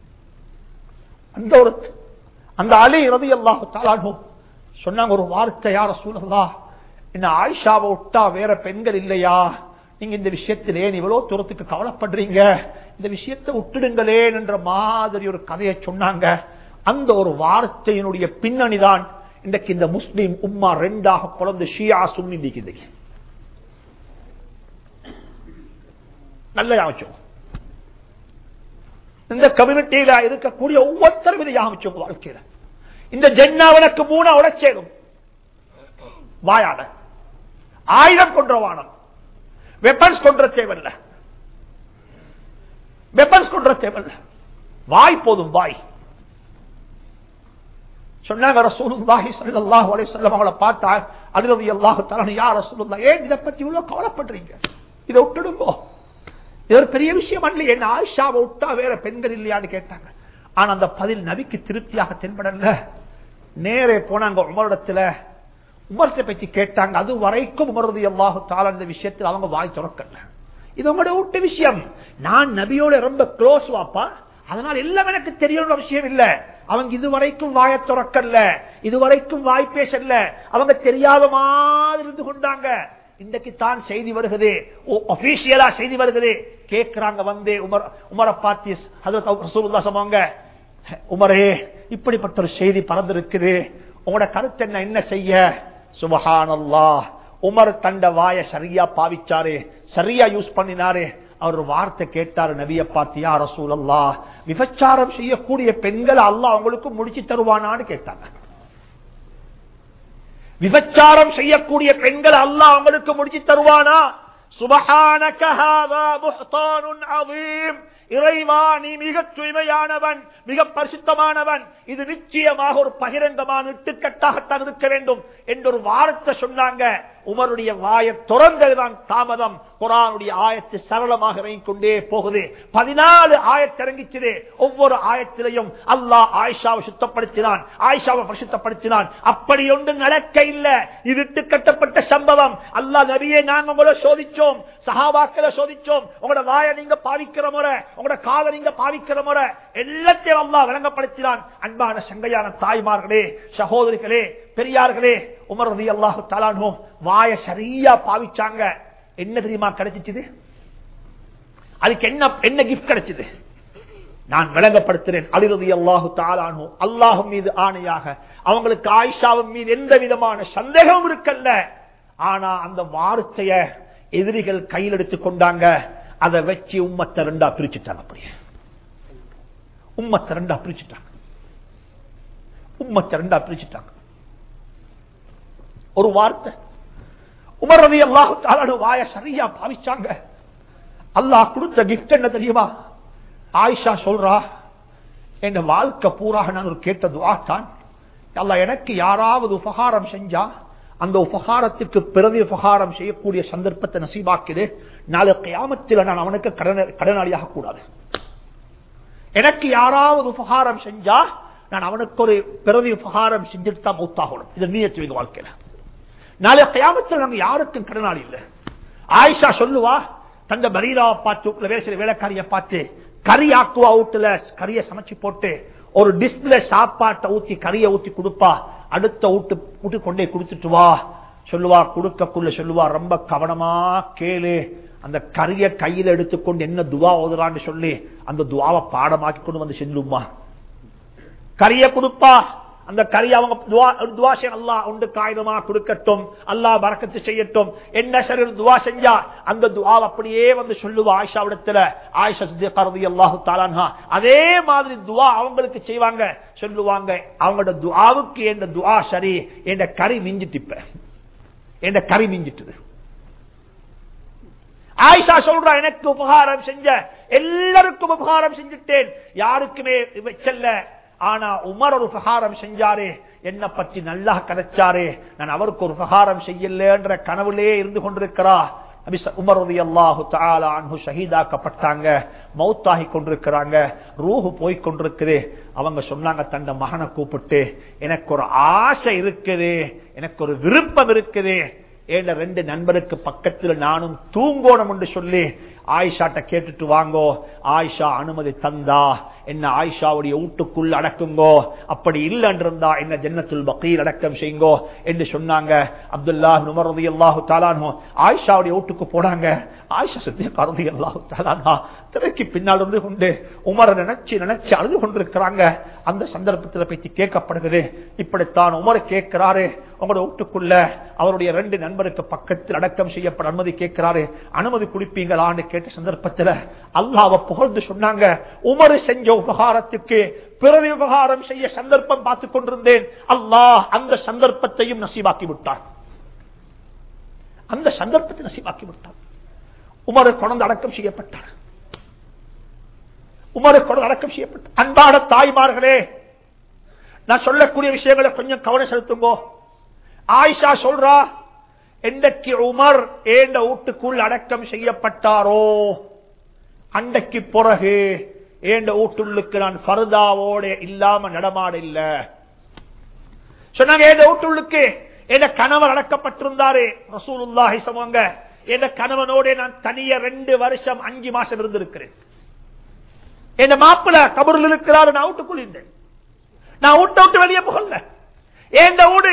அந்த அலி ரலியல்லாஹு தஆலா அன்ஹு சொன்னாங்க ஒரு வார்த்தை, யா ரசூலல்லாஹ், என்ன ஆயிஷாவை விட்டா வேற பெண்கள் இல்லையா? நீங்க இந்த விஷயத்தில் ஏன் இவ்வளவு தூரத்துக்கு கவலைப்படுறீங்க? இந்த விஷயத்தை விட்டுடுங்களேன் என்ற மாதிரி ஒரு கதையை சொன்னாங்க. அந்த ஒரு வார்த்தையினுடைய பின்னணிதான் இன்றைக்கு இந்த முஸ்லிம் உம்மா 2ஆக பிளந்து ஷியா சுன்னி நிக்குது. நல்ல யாச்சோம். இந்த கம்யூனிட்டியில இருக்கக்கூடிய ஒவ்வொருத்தரும் இதை யாச்சோம். வாழ்க்கையில இந்த ஜென்னாவனுக்கு 3 உடைச்சேடும். வாயாட 1000 கொன்ற வானம், வெப்பன்ஸ் கொன்ற தேவையில்லை, வாய் போதும், வாய். சொன்னாங்க ரசூலுல்லாஹி ஸல்லல்லாஹு அலைஹி வஸல்லம் அவளை பார்த்தா அலி ரலியல்லாஹு தஆலா, யா ரசூலுல்லாஹ், ஏன் இதை பத்தி இவ்வளவு கவலைப்படுறீங்க? இதை விட்டுடுங்கோ, இது ஒரு பெரிய விஷயம் அல்ல. என்ன ஆயிஷாவை விட்டா வேற பெண்கள் இல்லையான்னு கேட்டாங்க. ஆனா அந்த பதில் நபிக்கு திருப்தியாக தென்படல. நேரே போனாங்க உமரிடத்துல, உமர்கிட்ட பற்றி கேட்டாங்க. அது வரைக்கும் உமர் ரலியல்லாஹு தஆலா இந்த விஷயத்தில் அவங்க வாய் திறக்கல. இது உங்களோட விட்டு விஷயம். நான் நபியோட ரொம்ப க்ளோஸ் வாப்பா, அதனால எல்லாம் எனக்கு தெரியணும் விஷயம் இல்ல. அவங்க இதுவரைக்கும் வாய திறக்கல, இதுவரைக்கும் வாய் பேசல, அவங்க தெரியாத மாதிரி இருந்து கொண்டாங்க. இன்றைக்கு தான் செய்தி வருகிறது, ஆபீஷியலா செய்தி வருகிறது. கேட்கிறாங்க வந்து உமரை பார்த்து ஹஜ்ரத் ரசூலுல்லாஹ் சொன்னாங்க, உமரே இப்படிப்பட்ட ஒரு செய்தி பறந்திருக்குது, உங்களோட கருத்து என்ன செய்ய? சுப்ஹானல்லாஹ், உமர் தண்ட வாய சரியா பாவிச்சாரு, சரியா யூஸ் பண்ணினாரு. அவர் வார்த்தை கேட்டாரு, நபிய பார்த்து, யா ரசூலல்லாஹ், விபச்சாரம் செய்யக்கூடிய பெண்கள் அல்லாஹ் அவங்களுக்கு முடிச்சு தருவானான்னு கேட்டாங்க. விபச்சாரம் செய்யக்கூடிய பெண்கள் அல்லாஹ் அவங்களுக்கு முடிச்சு தருவானா? சுப்ஹானக ஹாதா புஹ்தானுன் அதீம். இறைவா, நீ மிக தூய்மையானவன், மிக பரிசுத்தமானவன், இது நிச்சயமாக ஒரு பகிரங்கமான இட்டுக்கட்டாகத்தான் இருக்க வேண்டும் என்ற ஒரு வார்த்தை சொன்னாங்க. உமருடைய வாயை திறந்ததுதான் தாமதம். குர்ஆனுடைய ஆயத்து சரளமாக கொண்டே போகுது. 14 ஆயத்து இறங்கிச்சது. ஒவ்வொரு ஆயத்திலையும் அல்லாஹ் ஆயிஷாவை சுத்தப்படுத்தினான், ஆயிஷாவை பரிசுத்தப்படுத்தினான். அப்படி ஒன்று நடக்க இல்ல. இது இட்டுக்கட்டப்பட்ட சம்பவம். அல்லாஹ் நபியே, நாங்க உங்களை சோதிச்சோம், சஹாபாக்களை சோதிச்சோம். உங்களோட வாயை நீங்க பாவிக்கிற முறை, உங்களோட காதை நீங்க பாவிக்கிற முறை எல்லாத்தையும் அல்லாஹ் விளங்கப்படுத்தினான். அன்பான சங்கையான தாய்மார்களே, சகோதரிகளே, பெரியார்களே, உமர் ரலியல்லாஹு தஆலா அன்ஹு வாய சரியா பாவிச்சாங்க. என்ன தெரியுமா கிடைச்சிச்சு? அதுக்கு என்ன கிஃப்ட் கிடைச்சது? நான் விளங்கப்படுத்துறேன். அலி ரலியல்லாஹு தஆலா அன்ஹு, அல்லாஹ் மீது ஆணையாக அவங்களுக்கு ஆயிஷாவின் மீது எந்த விதமான சந்தேகமும் இருக்கல்ல. ஆனா அந்த வார்த்தைய எதிரிகள் கையில் எடுத்துக் கொண்டாங்க. அதை வச்சு உம்மத்தை ரெண்டா பிரிச்சுட்டாங்க. அப்படியே உம்மத்தை ரெண்டா பிரிச்சுட்டாங்க. உம்மத்தை ரெண்டா பிரிச்சுட்டாங்க. ஒரு வார்த்தை. உமர் ரலியல்லாஹு தஆலா அன்ஹு வாய சரியா பாவிச்சாங்க. அல்லாஹ் கொடுத்த கிஃப்ட் என்ன தெரியுமா? ஆயிஷா சொல்றா, என் வாழ்க்கை பூராக நான் ஒரு கேட்ட துஆ தான், அல்லாஹ் எனக்கு யாராவது உபகாரம் செஞ்சா அந்த உபகாரத்துக்கு பிறகு உபகாரம் செய்யக்கூடிய சந்தர்ப்பத்தை நசீபாக்குது. நாளை கியாமத்தில் நான் அவனுக்கு கடனாளியாக கூடாது. எனக்கு யாராவது உபகாரம் செஞ்சா நான் அவனுக்கு ஒரு பிறகு உபகாரம் செஞ்சுட்டு தான் மௌத்தாகணும். இது நியத்து வைங்க வாழ்க்கையில. நாளை கியாமத்தில் நாங்க யாருக்கும் கடனாளி இல்லை. ஆயிஷா சொல்லுவா, தந்த பரீராவை பார்த்து வேலை செய்ய வேலைக்காரிய பார்த்து கறி ஆக்குவா, வீட்டுல கறியை சமைச்சு போட்டு ஒரு டிஷ்ல சாப்பாட்டை ஊத்தி கறியை ஊத்தி கொடுப்பா. அடுத்த வீட்டு கொண்டே கொடுத்துட்டு வா சொல்லுவா. கொடுக்கக்குள்ள சொல்லுவா, ரொம்ப கவனமா கேளு, அந்த கறியை கையில எடுத்துக்கொண்டு என்ன துவா ஓதுறான்னு சொல்லி அந்த துவாவை பாடமாக்கி கொண்டு வந்து செல்லுமா. கறியை கொடுப்பா, அந்த கறி அவங்க துவா செய்ய, அல்லாஹ் உண்டு காகிதமா கொடுக்கட்டும், அல்லாஹ் பரக்கத்து செய்யட்டும். என்ன சரி துவா செஞ்சா அந்த துவா அப்படியே வந்து சொல்லுவா ஆயிஷாவிடத்துல. ஆயிஷா சித்திகா ரலியல்லாஹு தஆலா அன்ஹா அதே மாதிரி துவா அவங்களுக்கு செய்வாங்க. சொல்லுவாங்க, அவங்களோட துவாவுக்கு என்ற துவா சரி, என்ற கறி மிஞ்சிட்டு, இப்ப என்ற கறி மிஞ்சிட்டு. ஆயிஷா சொல்றா, எனக்கு உபகாரம் செஞ்ச எல்லாருக்கும் உபகாரம் செஞ்சுட்டேன், யாருக்குமே செல்ல. ஆனா உமர் ஒரு உபகாரம் செஞ்சாரு, என்ன பற்றி நல்லா கதைச்சாரு, நான் அவருக்கு ஒரு உபகாரம் செய்யலன்ற கனவுலே இருந்து கொண்டிருக்கிறா. உமர் ரலியல்லாஹு தஆலா அன்ஹு ஷஹீதாக்கப்பட்டாங்க, மௌத்தாகி கொண்டிருக்கிறாங்க, ரூஹு போய் கொண்டிருக்குது. அவங்க சொன்னாங்க தந்த மகனை கூப்பிட்டு, எனக்கு ஒரு ஆசை இருக்குது, எனக்கு ஒரு விருப்பம் இருக்குது, ஏன் 2 நண்பருக்கு பக்கத்தில் நானும் தூங்கோணும் என்று சொல்லி ஆயிஷாட்ட கேட்டுட்டு வாங்கோ. ஆயிஷா அனுமதி தந்தா, என்ன ஆயிஷாவுடைய வீட்டுக்குள்ள அடக்குங்கோ, அப்படி இல்லை என்றிருந்தா என்ன ஜன்னத்துல் பகீல் அடக்கம் செய்யுங்கோ என்று சொன்னாங்க. அப்துல்லாஹ் இப்னு உமர் ரலியல்லாஹு தஆலா அன்ஹு ஆயிஷாவுடைய வீட்டுக்கு போனாங்க. ஆயிஷா சித்திகா ரலியல்லாஹு தஆலா அன்ஹா திரைக்கு பின்னால் இருந்து கொண்டு உமரை நினைச்சு அழுது கொண்டிருக்கிறாங்க. அந்த சந்தர்ப்பத்தில் பற்றி கேட்கப்படுகிறது, இப்படித்தான் உமர் கேட்கிறாரு, உங்களோட வீட்டுக்குள்ள அவருடைய 2 நண்பருக்கு பக்கத்தில் அடக்கம் செய்யப்பட அனுமதி கேட்கிறாரு, அனுமதி குடிப்பீங்களான்னு கேட்ட சந்தர்ப்பத்தில் அல்லாஹ்வை புகழ்ந்து சொன்னாங்க, உமர் செஞ்ச உபகாரத்துக்கு பிறகு உபகாரம் செய்ய சந்தர்ப்பம் பார்த்துக் கொண்டிருந்தேன், அல்லாஹ் அந்த சந்தர்ப்பத்தையும் நசீபாக்கி விட்டார். அந்த சந்தர்ப்பத்தை நசீபாக்கி விட்டார். உமர் கொண்டு அடக்கம் செய்யப்பட்டார். உமர் கொண்டு அடக்கம் செய்யப்பட்டார். அன்பான தாய்மார்களே, நான் சொல்லக்கூடிய விஷயங்களை கொஞ்சம் கவனம் செலுத்துங்கோ. ஆயிஷா சொல்றா, என்றைக்கு உமர் ஏண்ட வீட்டுக்குள் அடக்கம் செய்யப்பட்டாரோ அண்டைக்கு பிறகு ஏண்ட வீட்டுள்ளுக்கு நான் ஃபர்தாவோட இல்லாம நடமாட இல்ல சொன்னாங்க. ஏண்ட வீட்டுள்ளுக்கு என் கணவர் அடக்கப்பட்டிருந்தாரு. ரசூலுல்லாஹி சொன்னாங்க, என் கணவனோட நான் தனிய 2 வருஷம் 5 மாசம் இருந்திருக்கிறேன். என் மாப்பிள்ள கபரில் இருக்கிறாரு, நான் வீட்டுக்குள் இருந்தேன். நான் வீட்டை விட்டு வெளியே போகல. ஏண்ட வீடு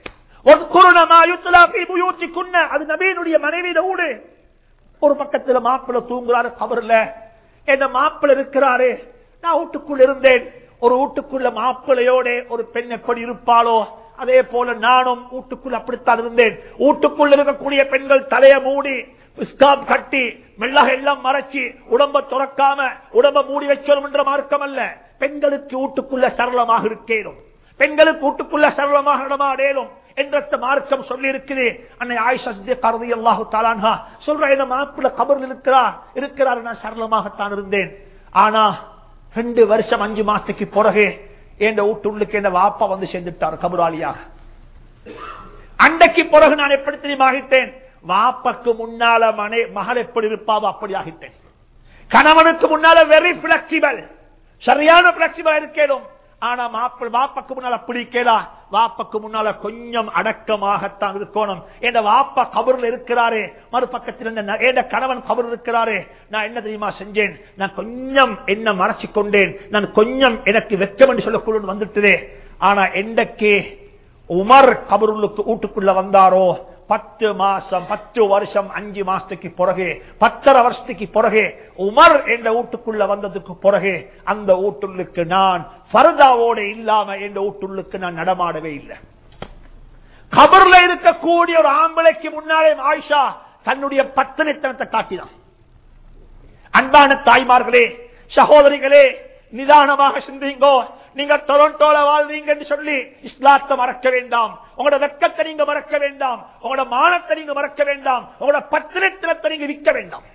அது நபியினுடைய மனைவியிட வீடு. ஒரு பக்கத்துல மாப்பிள்ள தூங்குறாரு கபர்ல, என்ன மாப்பிள்ள இருக்கிறாரு. நான் வீட்டுக்குள் இருந்தேன். ஒரு வீட்டுக்குள்ள மாப்பிள்ளையோட ஒரு பெண் எப்படி இருப்பாளோ அதே போல நானும் வீட்டுக்குள் அப்படித்தான் இருந்தேன். வீட்டுக்குள் இருக்கக்கூடிய பெண்கள் தலைய மூடி ஸ்கார்ப் கட்டி மெல்லாக எல்லாம் மறைச்சி உடம்ப துறக்காம உடம்ப மூடி வச்சோம் என்ற மார்க்கம் அல்ல. பெண்களுக்கு வீட்டுக்குள்ள சரளமாக இருக்கேனும், பெண்களுக்கு வீட்டுக்குள்ள சரளமாக நடமாடேனும் என்ற மார்க்கம் சொல்லி இருக்குது. அன்னை ஆயிஷா சித்திகா ரலியல்லாஹு தஆலா அன்ஹா சொல்ற, என்ன மாப்பிள்ளை கபரில் இருக்கிறார், நான் சரளமாகத்தான் இருந்தேன். ஆனா 2 வருஷம் 5 மாசத்துக்கு பிறகு என் வீட்டுள்ளுக்கு என்ன வாப்பா வந்து சேர்ந்துட்டார் கபராளியாக. அண்டைக்கு பிறகு நான் எப்படி தெரியுமா ஆகிட்டேன்? வாப்பக்கு முன்னால மகள் எப்படி இருப்பாவோ அப்படி ஆகிட்டேன். கணவனுக்கு முன்னால வெரி பிளெக்சிபிள், சரியான பிளெக்சிபிள் இருக்கேனும். ஆனா வாப்பக்கு முன்னால அப்படி கேளா, வாப்பக்கு முன்னால கொஞ்சம் அடக்கமாகத்தான் இருக்கணும். என் வாப்பா கபரில் இருக்கிறாரு, மறுபக்கத்தில் என் கணவன் கபரில் இருக்கிறாரு. நான் என்ன தெரியுமா செஞ்சேன்? நான் கொஞ்சம் என்ன மறைச்சு கொண்டேன். நான் கொஞ்சம் எனக்கு வெட்கம் என்று சொல்லக்கூட வந்துட்டுதே. ஆனா என்றைக்கு உமர் கபருளுக்கு வீட்டுக்குள்ள வந்தாரோ 10 மாசம் 10 வருஷம் 5 மாசத்துக்கு பிறகு 10.5 வருஷத்துக்கு பிறகு உமர் என்ற வீட்டுக்குள்ள வந்ததுக்கு பிறகு அந்த வீட்டுள்ளுக்கு நான் ஃபர்தாவோட இல்லாம என்ற வீட்டுள்ளுக்கு நான் நடமாடவே இல்லை. கபர்ல இருக்கக்கூடிய ஒரு ஆம்பளைக்கு முன்னாலே ஆயிஷா தன்னுடைய பத்தினித்தனத்தை காட்டினான். அன்பான தாய்மார்களே, சகோதரிகளே, நிதானமாக சிந்திங்கோ. நீங்க டொரண்டோல வாழ்றீங்க என்று சொல்லி இஸ்லாத்தை மறக்க வேண்டாம். உங்களோட வெட்கத்தை நீங்க மறக்க வேண்டாம். உங்களோட மானத்தை நீங்க மறக்க வேண்டாம். உங்களோட பத்திரத்தை நீங்க விற்க வேண்டாம்.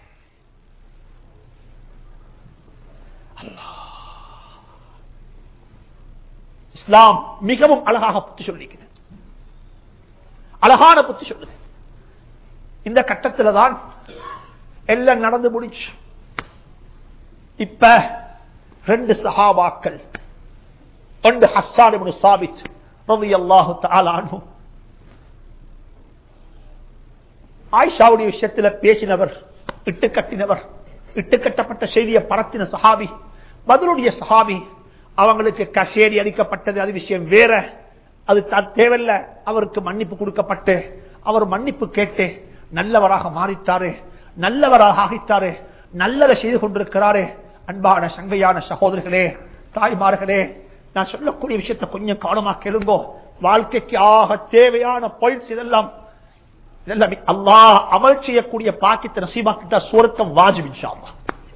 இஸ்லாம் மிகவும் அழகாக புத்தி சொல்லிக்குது, அழகான புத்தி சொல்லுது. இந்த கட்டத்தில் தான் எல்லாம் நடந்து முடிச்சு. இப்ப 2 சஹாபாக்கள், ஒன்று ஹஸ்ஸான் இப்னு சாபித் ரலியல்லாஹு தஆலா அன்ஹு, ஆயிஷாவுடைய விஷயத்தில் பேசினவர், இட்டுக்கட்டினவர், இட்டுக்கட்டப்பட்ட செய்தியை பரத்தின சஹாபி, பத்ருடைய சஹாபி. அவங்களுக்கு கசேரி அளிக்கப்பட்டது, அது விஷயம் வேற, அது தேவையில்ல. அவருக்கு மன்னிப்பு கொடுக்கப்பட்டு அவர் மன்னிப்பு கேட்டு நல்லவராக மாறிட்டாரு, நல்லவராக ஆகிட்டாரு, நல்லதை செய்து கொண்டிருக்கிறாரு. அன்பான சங்கையான சகோதரர்களே, தாய்மார்களே, நான் சொல்லக்கூடிய விஷயத்தை கொஞ்சம் கவனமா கேளுங்கோ. வாழ்க்கைக்கு ஆக தேவையான பாயிண்ட்ஸ் இதெல்லாம் அல்லாஹ் அமல் செய்யக்கூடிய பாக்கியத்தை நசீபாக்கிட்டா சுவர்க்கம் வாஜிப் இன்ஷா அல்லாஹ்.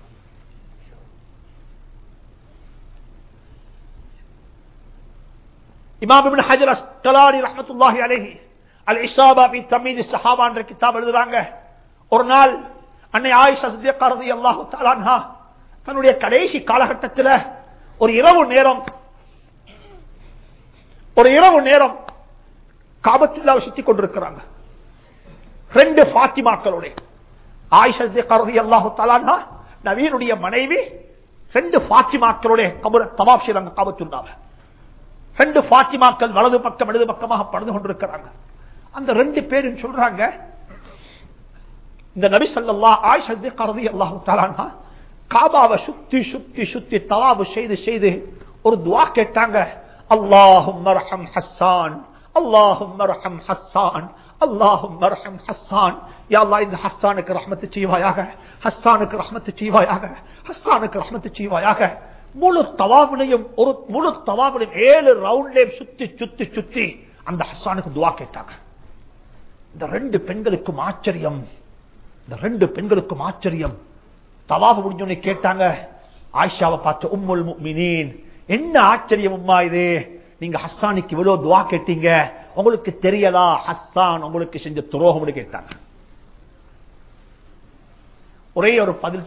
இமாம் இப்னு ஹஜர் அஸ்கலானி ரஹ்மத்துல்லாஹி அலைஹி அல்-இஸாபா ஃபீ தம்யீஸ் ஸஹாபா என்ற கிதாப் எழுதுறாங்க. ஒரு நாள் அன்னை ஆயிஷா சித்திகா ரலியல்லாஹு தஆலா அன்ஹா தன்னுடைய கடைசி காலகட்டத்தில் ஒரு இரவு நேரம் காபத்துல்லாவை சுத்தி கொண்டிருக்கிறாங்க. 2 ஃபாத்திமாக்களோட, ஆயிஷா சித்திகா ரலியல்லாஹு தஆலா அன்ஹா நபியினுடைய மனைவி, 2 ஃபாத்திமாக்களோட கபர் தவாஃப் செய்றாங்க காபத்துல்லாவை. 2 ஃபாத்திமாக்கள் வலது பக்கம் இடது பக்கமாக படுத்து கொண்டிருக்கிறாங்க. அந்த 2 பேரும் சொல்றாங்க, இந்த நபி ஸல்லல்லாஹு ஆயிஷா சித்திகா ரலியல்லாஹு தஆலா அன்ஹா காபாவை சுத்தி சுத்தி சுத்தி தவாஃப் செய்து ஒரு துஆ கேட்டாங்க. அல்லாஹும்ம ரஹம் ஹஸ்ஸான், அல்லாஹும்ம ரஹம் ஹஸ்ஸான், அல்லாஹும்ம ரஹம் ஹஸ்ஸான். யா அல்லாஹ், இந்த ஹஸ்ஸானுக்கு ரஹ்மத் செய்வாயாக, ஹஸ்ஸானுக்கு ரஹ்மத் செய்வாயாக, ஹஸ்ஸானுக்கு ரஹ்மத் செய்வாயாக. முழு தவாஃபிலையும் 7 ரவுண்ட்லயும் சுத்தி சுத்தி சுத்தி அந்த ஹஸ்ஸானுக்கு துஆ கேட்டாங்க. இந்த 2 பெண்களுக்கும் ஆச்சரியம். தவாஃப் முடிஞ்சோன்னு கேட்டாங்க ஆயிஷாவை பார்த்து, உம்முல் முஃமினீன், என்ன ஆச்சரியம் உம்மா இது, நீங்க ஹஸ்ஸானுக்கு இவ்வளவு துஆ கேட்டீங்க, உங்களுக்கு தெரியலா ஹஸ்ஸான் உங்களுக்கு செஞ்ச துரோகம் கேட்டாங்க. ஒரே ஒரு பதில்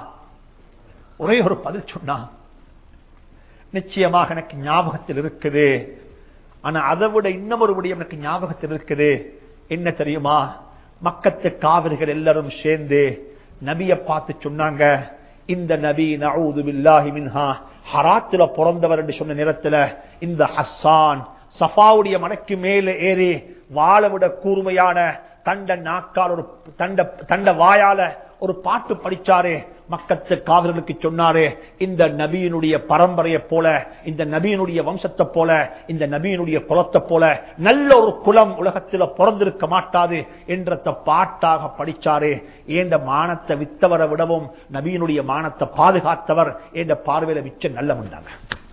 சொன்னா, நிச்சயமாக எனக்கு ஞாபகத்தில் இருக்குது. ஆனா அதை விட இன்னொரு விடயம் எனக்கு ஞாபகத்தில் இருக்குது. என்ன தெரியுமா? மக்கத்து காவிரிகள் எல்லாரும் சேர்ந்து நபியை பார்த்து சொன்னாங்க, இந்த நபி நஊது பில்லாஹி மின்ஹா ஹராத்துல பிறந்தவர் என்று சொன்ன நேரத்தில் இந்த ஹஸ்ஸான் சஃபாவுடைய மலைக்கு மேலே ஏறி வாழவிட கூர்மையான தண்ட நாக்கால் ஒரு தண்ட வாயால ஒரு பாட்டு படிச்சாரே, மக்கத்து காவிர்களுக்கு சொன்னாரே, இந்த நபியினுடைய பரம்பரையை போல, இந்த நபியினுடைய வம்சத்தை போல, இந்த நபியினுடைய குலத்தை போல நல்ல ஒரு குலம் உலகத்தில் பிறந்திருக்க மாட்டாது என்ற பாட்டாக படிச்சாரே. ஏந்த மானத்தை வித்தவரை விடவும் நபியினுடைய மானத்தை பாதுகாத்தவர் என்ற பார்வையில மிச்ச நல்ல முண்டாங்க.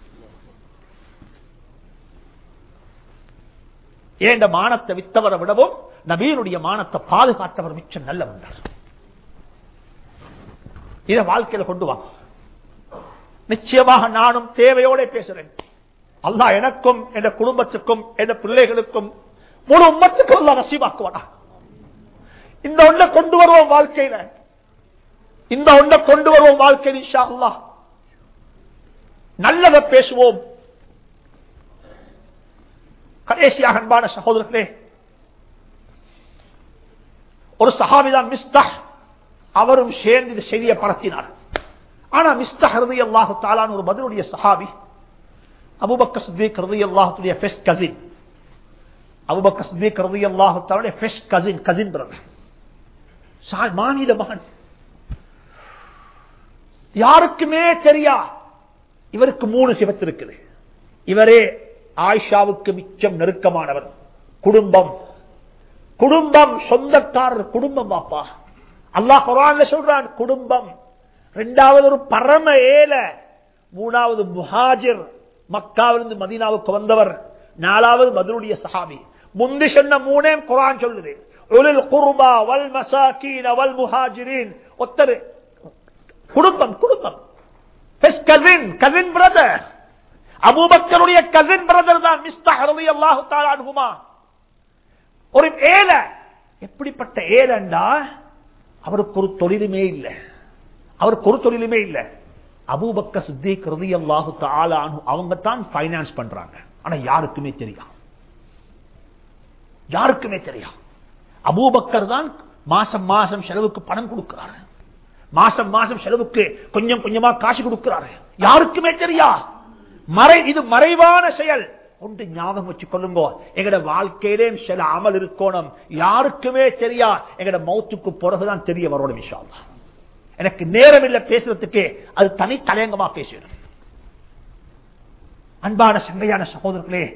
ஏண்ட மானத்தை வித்தவரை விடவும் நபியினுடைய மானத்தை பாதுகாத்தவர் மிச்சம் நல்ல வந்தார். இதை வாழ்க்கையில கொண்டு வாங்க. நிச்சயமாக நானும் தேவையோட பேசுறேன். அல்லாஹ் எனக்கும் என் குடும்பத்துக்கும் என் பிள்ளைகளுக்கும் முழு உம்மத்துக்கும் அல்லாஹ் நசீபாக்குவானா. இந்த ஒன்றை கொண்டு வருவோம் வாழ்க்கையில, இந்த ஒன்றை கொண்டு வருவோம் வாழ்க்கையில் இன்ஷா அல்லாஹ். நல்லதை பேசுவோம். கடைசியாக அன்பான சகோதரர்களே, ஒரு சஹாபிதான் மிஸ்தாஹ், அவரும் சேர்ந்து இந்த செய்தியை பரத்தினார். ஆனா மிஸ்தாஹ் ரலியல்லாஹு தஆலா ஒரு பத்ருடைய சஹாபி, அபூபக்கர் சித்திக் ரலியல்லாஹு தஆலா ஃபர்ஸ்ட் கசின், அபூபக்கர் சித்திக் ரலியல்லாஹு தஆலா ஃபர்ஸ்ட் கசின் பிரதர், மாமியில மகன். யாருக்குமே தெரியா இவருக்கு 3 சிவத்து இருக்குது. இவரே ஆயிஷாவுக்கு மிச்சம் நெருக்கமானவர். குடும்பம் குடும்பம் சொந்தக்காரர் குடும்பம். பாப்பா அல்லாஹ் குர்ஆன்ல சொல்றான் குடும்பம். 2வது ஒரு பரம ஏல, 3வது முஹாஜிர், மக்காவிலிருந்து மதீனாவுக்கு வந்தவர், 4வது பத்ருடைய சஹாபி. முந்தி சொன்ன 3 குர்ஆன் சொல்லுது. உலுல் குர்பா வல் மசாகீன் வல் முஹாஜிரின். ஒத்தர் குடும்பம் குடும்பம். கசின் பிரதர், அபூபக்கருடைய கசின் பிரதர் தான் மிஸ்தாஹ் ரலியல்லாஹு தஆலா அன்ஹுமா. ஒரு ஏல, எப்படிப்பட்ட ஏலண்டா அவருக்கு ஒரு தொழிலுமே இல்லை, அவருக்கு ஒரு தொழிலுமே இல்லை. அபூபக்கர் சித்திக் ரலியல்லாஹு தஆலா அன்ஹு அவங்க தான் ஃபைனான்ஸ் பண்றாங்க. ஆனா யாருக்குமே தெரியும், யாருக்குமே தெரியும். அபூபக்கர் தான் மாசம் மாசம் செலவுக்கு பணம் கொடுக்கிறாரு, மாசம் மாசம் செலவுக்கு கொஞ்சம் கொஞ்சமா காசு கொடுக்கிறாரு. யாருக்குமே தெரியா. இது மறைவான செயல். ஒன்று ஞாபகம் வச்சு கொள்ளுங்க, எங்கட வாழ்க்கையிலே சில அமல் இருக்கணும், யாருக்குமே தெரியா. எங்கட மௌத்துக்கு பிறகுதான் தெரிய வரோட இன்ஷா அல்லாஹ். எனக்கு நேரம் இல்லை பேசுறதுக்கு, அது தனி தலையங்கமா பேசிடும். அன்பான சங்கையான சகோதரர்களே,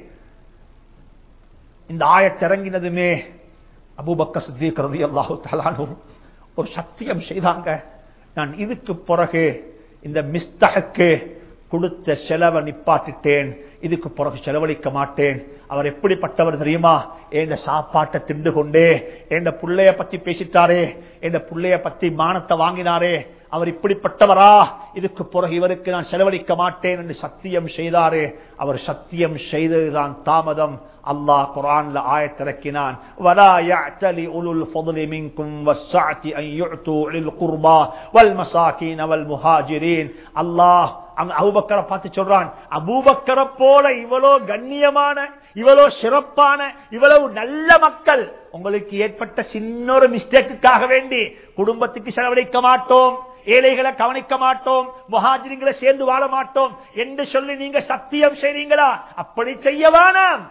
இந்த ஆயத் இறங்கினதுமே அபூபக்கர் சித்திக் ரலியல்லாஹு தஆலா அன்ஹு ஒரு சத்தியம் செய்தாங்க. நான் இதுக்கு பிறகு இந்த மிஸ்தாஹுக்கு கொடுத்த செலவை நிப்பாட்டிட்டேன், இதுக்கு பிறகு செலவழிக்க மாட்டேன். அவர் எப்படிப்பட்டவர் தெரியுமா? என் சாப்பாட்டை திண்டு கொண்டே என் பிள்ளைய பத்தி பேசிட்டாரே, என் பிள்ளைய பத்தி மானத்தை வாங்கினாரே, அவர் இப்படிப்பட்டவரா? இதுக்கு பிறகு இவருக்கு நான் செலவழிக்க மாட்டேன் என்று சத்தியம் செய்தாரே. அவர் சத்தியம் செய்ததுதான் தாமதம். அல்லாஹ் குர்ஆன்ல ஆயத் இறக்கினான், வலா யஅதலி உலுல் ஃபضل மின்கும் வஸ்ஸஅதி அன் யுஅது லில் குர்பா வல் மசாகீன் வல் முஹாஜிரின். அல்லாஹ் அபூபக்கரை பார்த்து சொல்றான், அபூபக்கரை போல இவ்வளோ கண்ணியமான, இவ்வளோ சிறப்பான, இவ்வளவு நல்ல மக்கள் உங்களுக்கு ஏற்பட்ட சின்ன ஒரு மிஸ்டேக்குக்காக வேண்டி குடும்பத்துக்கு செலவழிக்க மாட்டோம், ஏழைகளை கவனிக்க மாட்டோம், முஹாஜிரிங்களை சேர்ந்து வாழ மாட்டோம் என்று சொல்லி நீங்க சத்தியம் செய்றீங்களா? அப்படி செய்யவானாம்.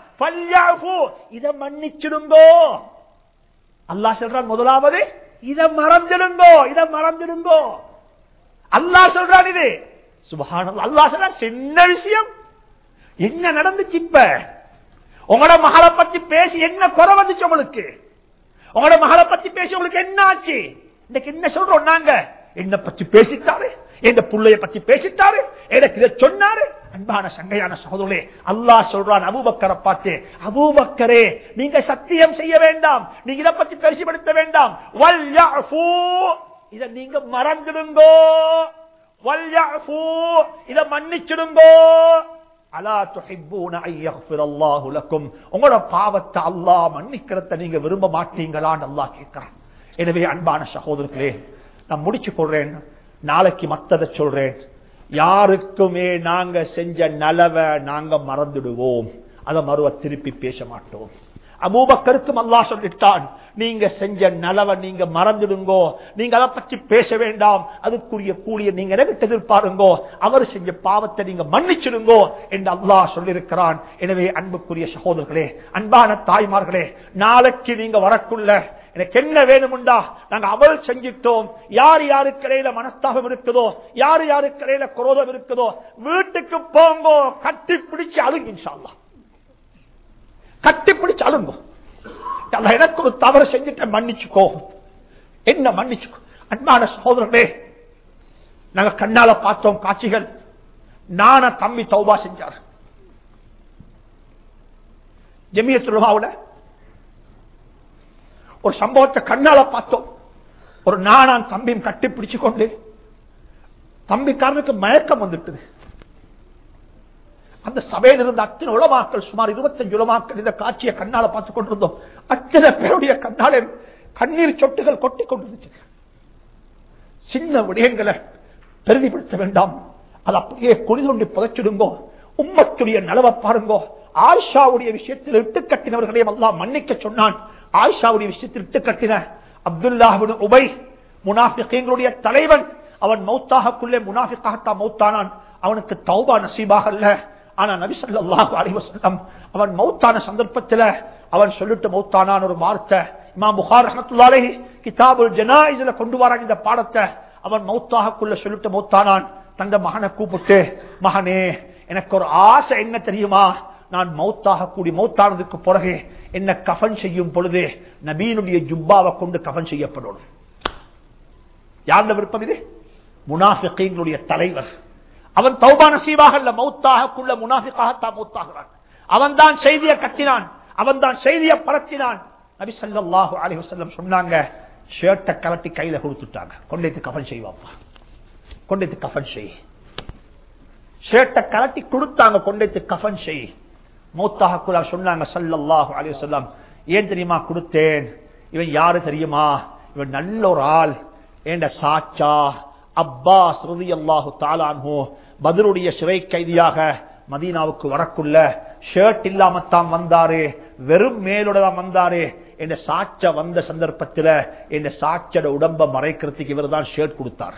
இதை மன்னிச்சிடுங்கோ. அல்லாஹ் சொல்றான், முதலாவது இதை மறந்துடுங்கோ, இதை மறந்துடுங்கோ. அல்லாஹ் சொல்றான் இது. சுப்ஹானல்லாஹ். அல்லாஹ் சொல்றான் சின்ன விஷயம். என்ன நடந்துச்சு? இப்ப உங்களோட மகளை பத்தி பேசி என்ன குறை வந்துச்சு உங்களுக்கு? உங்களோட மகளை பத்தி பேசி உங்களுக்கு என்ன ஆச்சு? இன்னைக்கு என்ன சொல்றோம் நாங்க? என்ன பத்தி பேசிட்டாரு, என் புள்ளைய பத்தி பேசிட்டாரு, எனக்கு இதை சொன்னாரு. அன்பான சங்கையான சகோதரர்களே, அல்லாஹ் சொல்றான் அபூபக்கரை பார்த்து, அபூபக்கரே நீங்க சத்தியம் செய்ய வேண்டாம், நீங்க இதை பத்தி பெருசுபடுத்த வேண்டாம். வல்யஃபு, இதை நீங்க மறந்துடுங்கோ. வல்யஃபு, இதை மன்னிச்சிடுங்கோ. அலா துஹிப்பூன அன் யக்ஃபிரல்லாஹு லக்கும், உங்களோட பாவத்தை அல்லாஹ் மன்னிக்கிறத நீங்க விரும்ப மாட்டீங்களான்னு அல்லாஹ் கேட்கிறான். எனவே அன்பான சகோதரர்களே, நான் முடிச்சு கொள்றேன், நாளைக்கு மத்ததை சொல்றேன். யாருக்குமே நாங்க செஞ்ச நலவை நாங்க மறந்துடுவோம், அதை மறுவ திருப்பி பேச மாட்டோம். அபூபக்கருக்கும் அல்லாஹ் சொல்லிட்டான், நீங்க செஞ்ச நலவை நீங்க மறந்துடுங்கோ, நீங்க அதை பற்றி பேச வேண்டாம், அதுக்குரிய கூலிய நீங்க எனக்கு எதிர்பாருங்கோ, அவர் செஞ்ச பாவத்தை நீங்க மன்னிச்சிடுங்கோ என்று அல்லாஹ் சொல்லியிருக்கிறான். எனவே அன்புக்குரிய சகோதரர்களே, அன்பான தாய்மார்களே, நாளைக்கு நீங்க வரக்குள்ள எனக்கு என்ன வேணுமுண்டா, நாங்க அமல் செஞ்சிட்டோம், யார் யாருக்கு இடையில மனஸ்தாபம் இருக்குதோ, யார் யாருக்கு இடையில குரோதம் இருக்குதோ, வீட்டுக்கு போங்கோ, கட்டி பிடிச்சு அழுங்க, இன்ஷா அல்லாஹ் கட்டி பிடிச்சு அழுங்கோ. எனக்கு ஒரு தவறு செஞ்சுட்ட மன்னிச்சுக்கோ, என்ன மன்னிச்சுக்கோ. அன்பான சகோதரர்களே, நாங்க கண்ணால பார்த்தோம் காட்சிகள். நான தம்பி தௌபா செஞ்சார் ஜமியத்துல் உலமாவுல. ஒரு சம்பவத்தை கண்ணால பார்த்தோம். ஒரு நானான் தம்பியும் கட்டி பிடிச்சு கொண்டு, தம்பிக்காரனுக்கு மயக்கம் வந்துட்டு, அந்த சபையில் இருந்த அத்தனை உலமாக்கள், சுமார் 25 உலமாக்கள் இந்த காட்சியை கண்ணால பார்த்துக் கொண்டிருந்தோம். அத்தனை பேருடைய கண்ணாலே கண்ணீர் சொட்டுகள் கொட்டி கொண்டிருந்தது. சின்ன விடயங்களை பெரிதிப்படுத்த வேண்டாம், அது அப்படியே குளிதொண்டி புதைச்சிடுங்கோ. உம்மத்துடைய நலவை பாருங்கோ. ஆயிஷாவுடைய விஷயத்தில் இட்டு கட்டினவர்களையும் அல்லாஹ் மன்னிக்க சொன்னான். ஆயிஷாவுடைய விஷயத்தில் இட்டு கட்டின அப்துல்லாஹ் இப்னு உபை, முனாஃபிகீன்களுடைய தலைவன், அவன் மௌத்தாகக்குள்ளே முனாஃபிகாகத்தான் மௌத்தானான். அவனுக்கு தௌபா நசீபாக அல்ல. ஆனா நபி ஸல்லல்லாஹு அலைஹி வஸல்லம் அவன் மௌத்தான சந்தர்ப்பத்தில் அவன் சொல்லிட்டு மௌத்தானான் ஒரு வார்த்தை. இமாம் புகாரி ரஹ்மத்துல்லாஹி அலைஹி கிதாபுல் ஜனாயிஸ்ல கொண்டு வராங்க இந்த பாடத்தை. அவன் மௌத்தாகக்குள்ள சொல்லிட்டு மௌத்தானான். தந்த மகனை கூப்பிட்டு, மகனே, எனக்கு ஒரு ஆசை என்ன தெரியுமா, நான் மௌத்தாக கூடி மௌத்தானதுக்கு பிறகு என்ன கஃன் செய்யும் பொழுது நபியினுடைய ஜுப்பாவை கொண்டு கஃன் செய்யப்படும். யாருடைய விருப்பம் இது? முனாஃபிகீன்களுடைய தலைவர். அவன் தௌபா நசீபாக அல்ல, மௌத்தாகக்குள்ள முனாஃபிகாகத்தான் மௌத்தாகிறான். அவன் தான் செய்தியை கட்டினான், அவன் தான் செய்தியை பரத்தினான். நபி ஸல்லல்லாஹு அலைஹி வஸல்லம் சொன்னாங்க, ஷர்ட்டை கலட்டி கையில கொடுத்துட்டாங்க, கொண்டைத்து கஃன் செய்வாப்பா, கொண்டைத்து கஃன் செய். ஷர்ட்டை கலட்டி கொடுத்தாங்க, கொண்டைத்து கஃன் செய். மௌத்தாகக்குள்ள சொன்னாங்க ஸல்லல்லாஹு அலைஹி வஸல்லம், ஏன் தெரியுமா கொடுத்தேன்? இவன் யாரு தெரியுமா? இவன் நல்ல ஒரு ஆள். ஏண்ட சாச்சா அப்பாஸ் ரலியல்லாஹு தஆலா அன்ஹு பத்ருடைய சிறை கைதியாக மதீனாவுக்கு வரக்குள்ள ஷர்ட் இல்லாமத்தான் வந்தாரு, வெறும் மேலோட தான் வந்தாரு. என்ற சாட்ச வந்த சந்தர்ப்பத்தில் என் சாட்சட உடம்ப மறைக்கிறதுக்கு இவர் தான் ஷர்ட் கொடுத்தார்.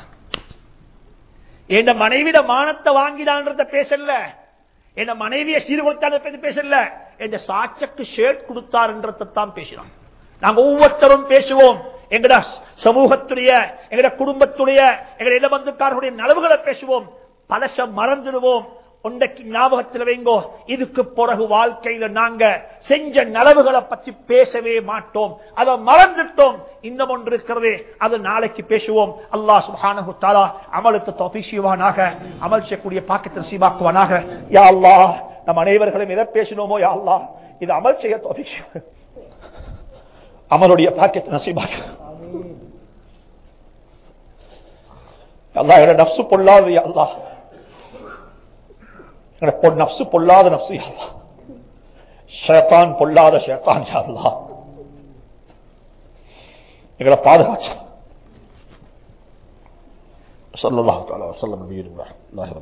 என் மனைவிட மானத்தை வாங்கினான்றத பேசல, என் மனைவியை சீர்கொடுத்தான பேசல, என் சாட்சக்கு ஷர்ட் கொடுத்தார் என்றதான் பேசினான். நாங்க ஒவ்வொருத்தரும் பேசுவோம், எங்கட சமூகத்துடைய, எங்கட குடும்பத்துடைய, எங்கட இடபந்துக்காரர்களுடைய நலவுகளை பேசுவோம், பலச மறந்துடுவோம். ஒன்றைக்கு ஞாபகத்தில் வைங்கோ, இதுக்கு பிறகு வாழ்க்கையில நாங்க செஞ்ச நலவுகளை பற்றி பேசவே மாட்டோம், அதை மறந்துட்டோம். இன்னும் ஒன்று இருக்கிறது, அது நாளைக்கு பேசுவோம். அல்லாஹ் சுப்ஹானஹு தஆலா அமலுக்கு தௌஃபீக் செய்வானாக, அமல் செய்யக்கூடிய பாக்கியத்தை நசீபாக்குவானாக. யா அல்லாஹ், நம் அனைவர்களும் எதை பேசினோமோ யா அல்லாஹ், இது அமல் செய்ய தௌஃபீக் செய்வானாக, அமலுடைய பாக்கியத்தை நசீபாக்க. அல்லாஹ், என்னோட நஃப்ஸ் பொல்லாது யா அல்லாஹ், நப்சு பொல்லாத நப்சு யா அல்லாஹ், ஷைத்தான் பொல்லாத ஷைத்தான் யா அல்லாஹ், எங்களை பாதுகாச்சு. ஸல்லல்லாஹு அலைஹி வஸல்லம்.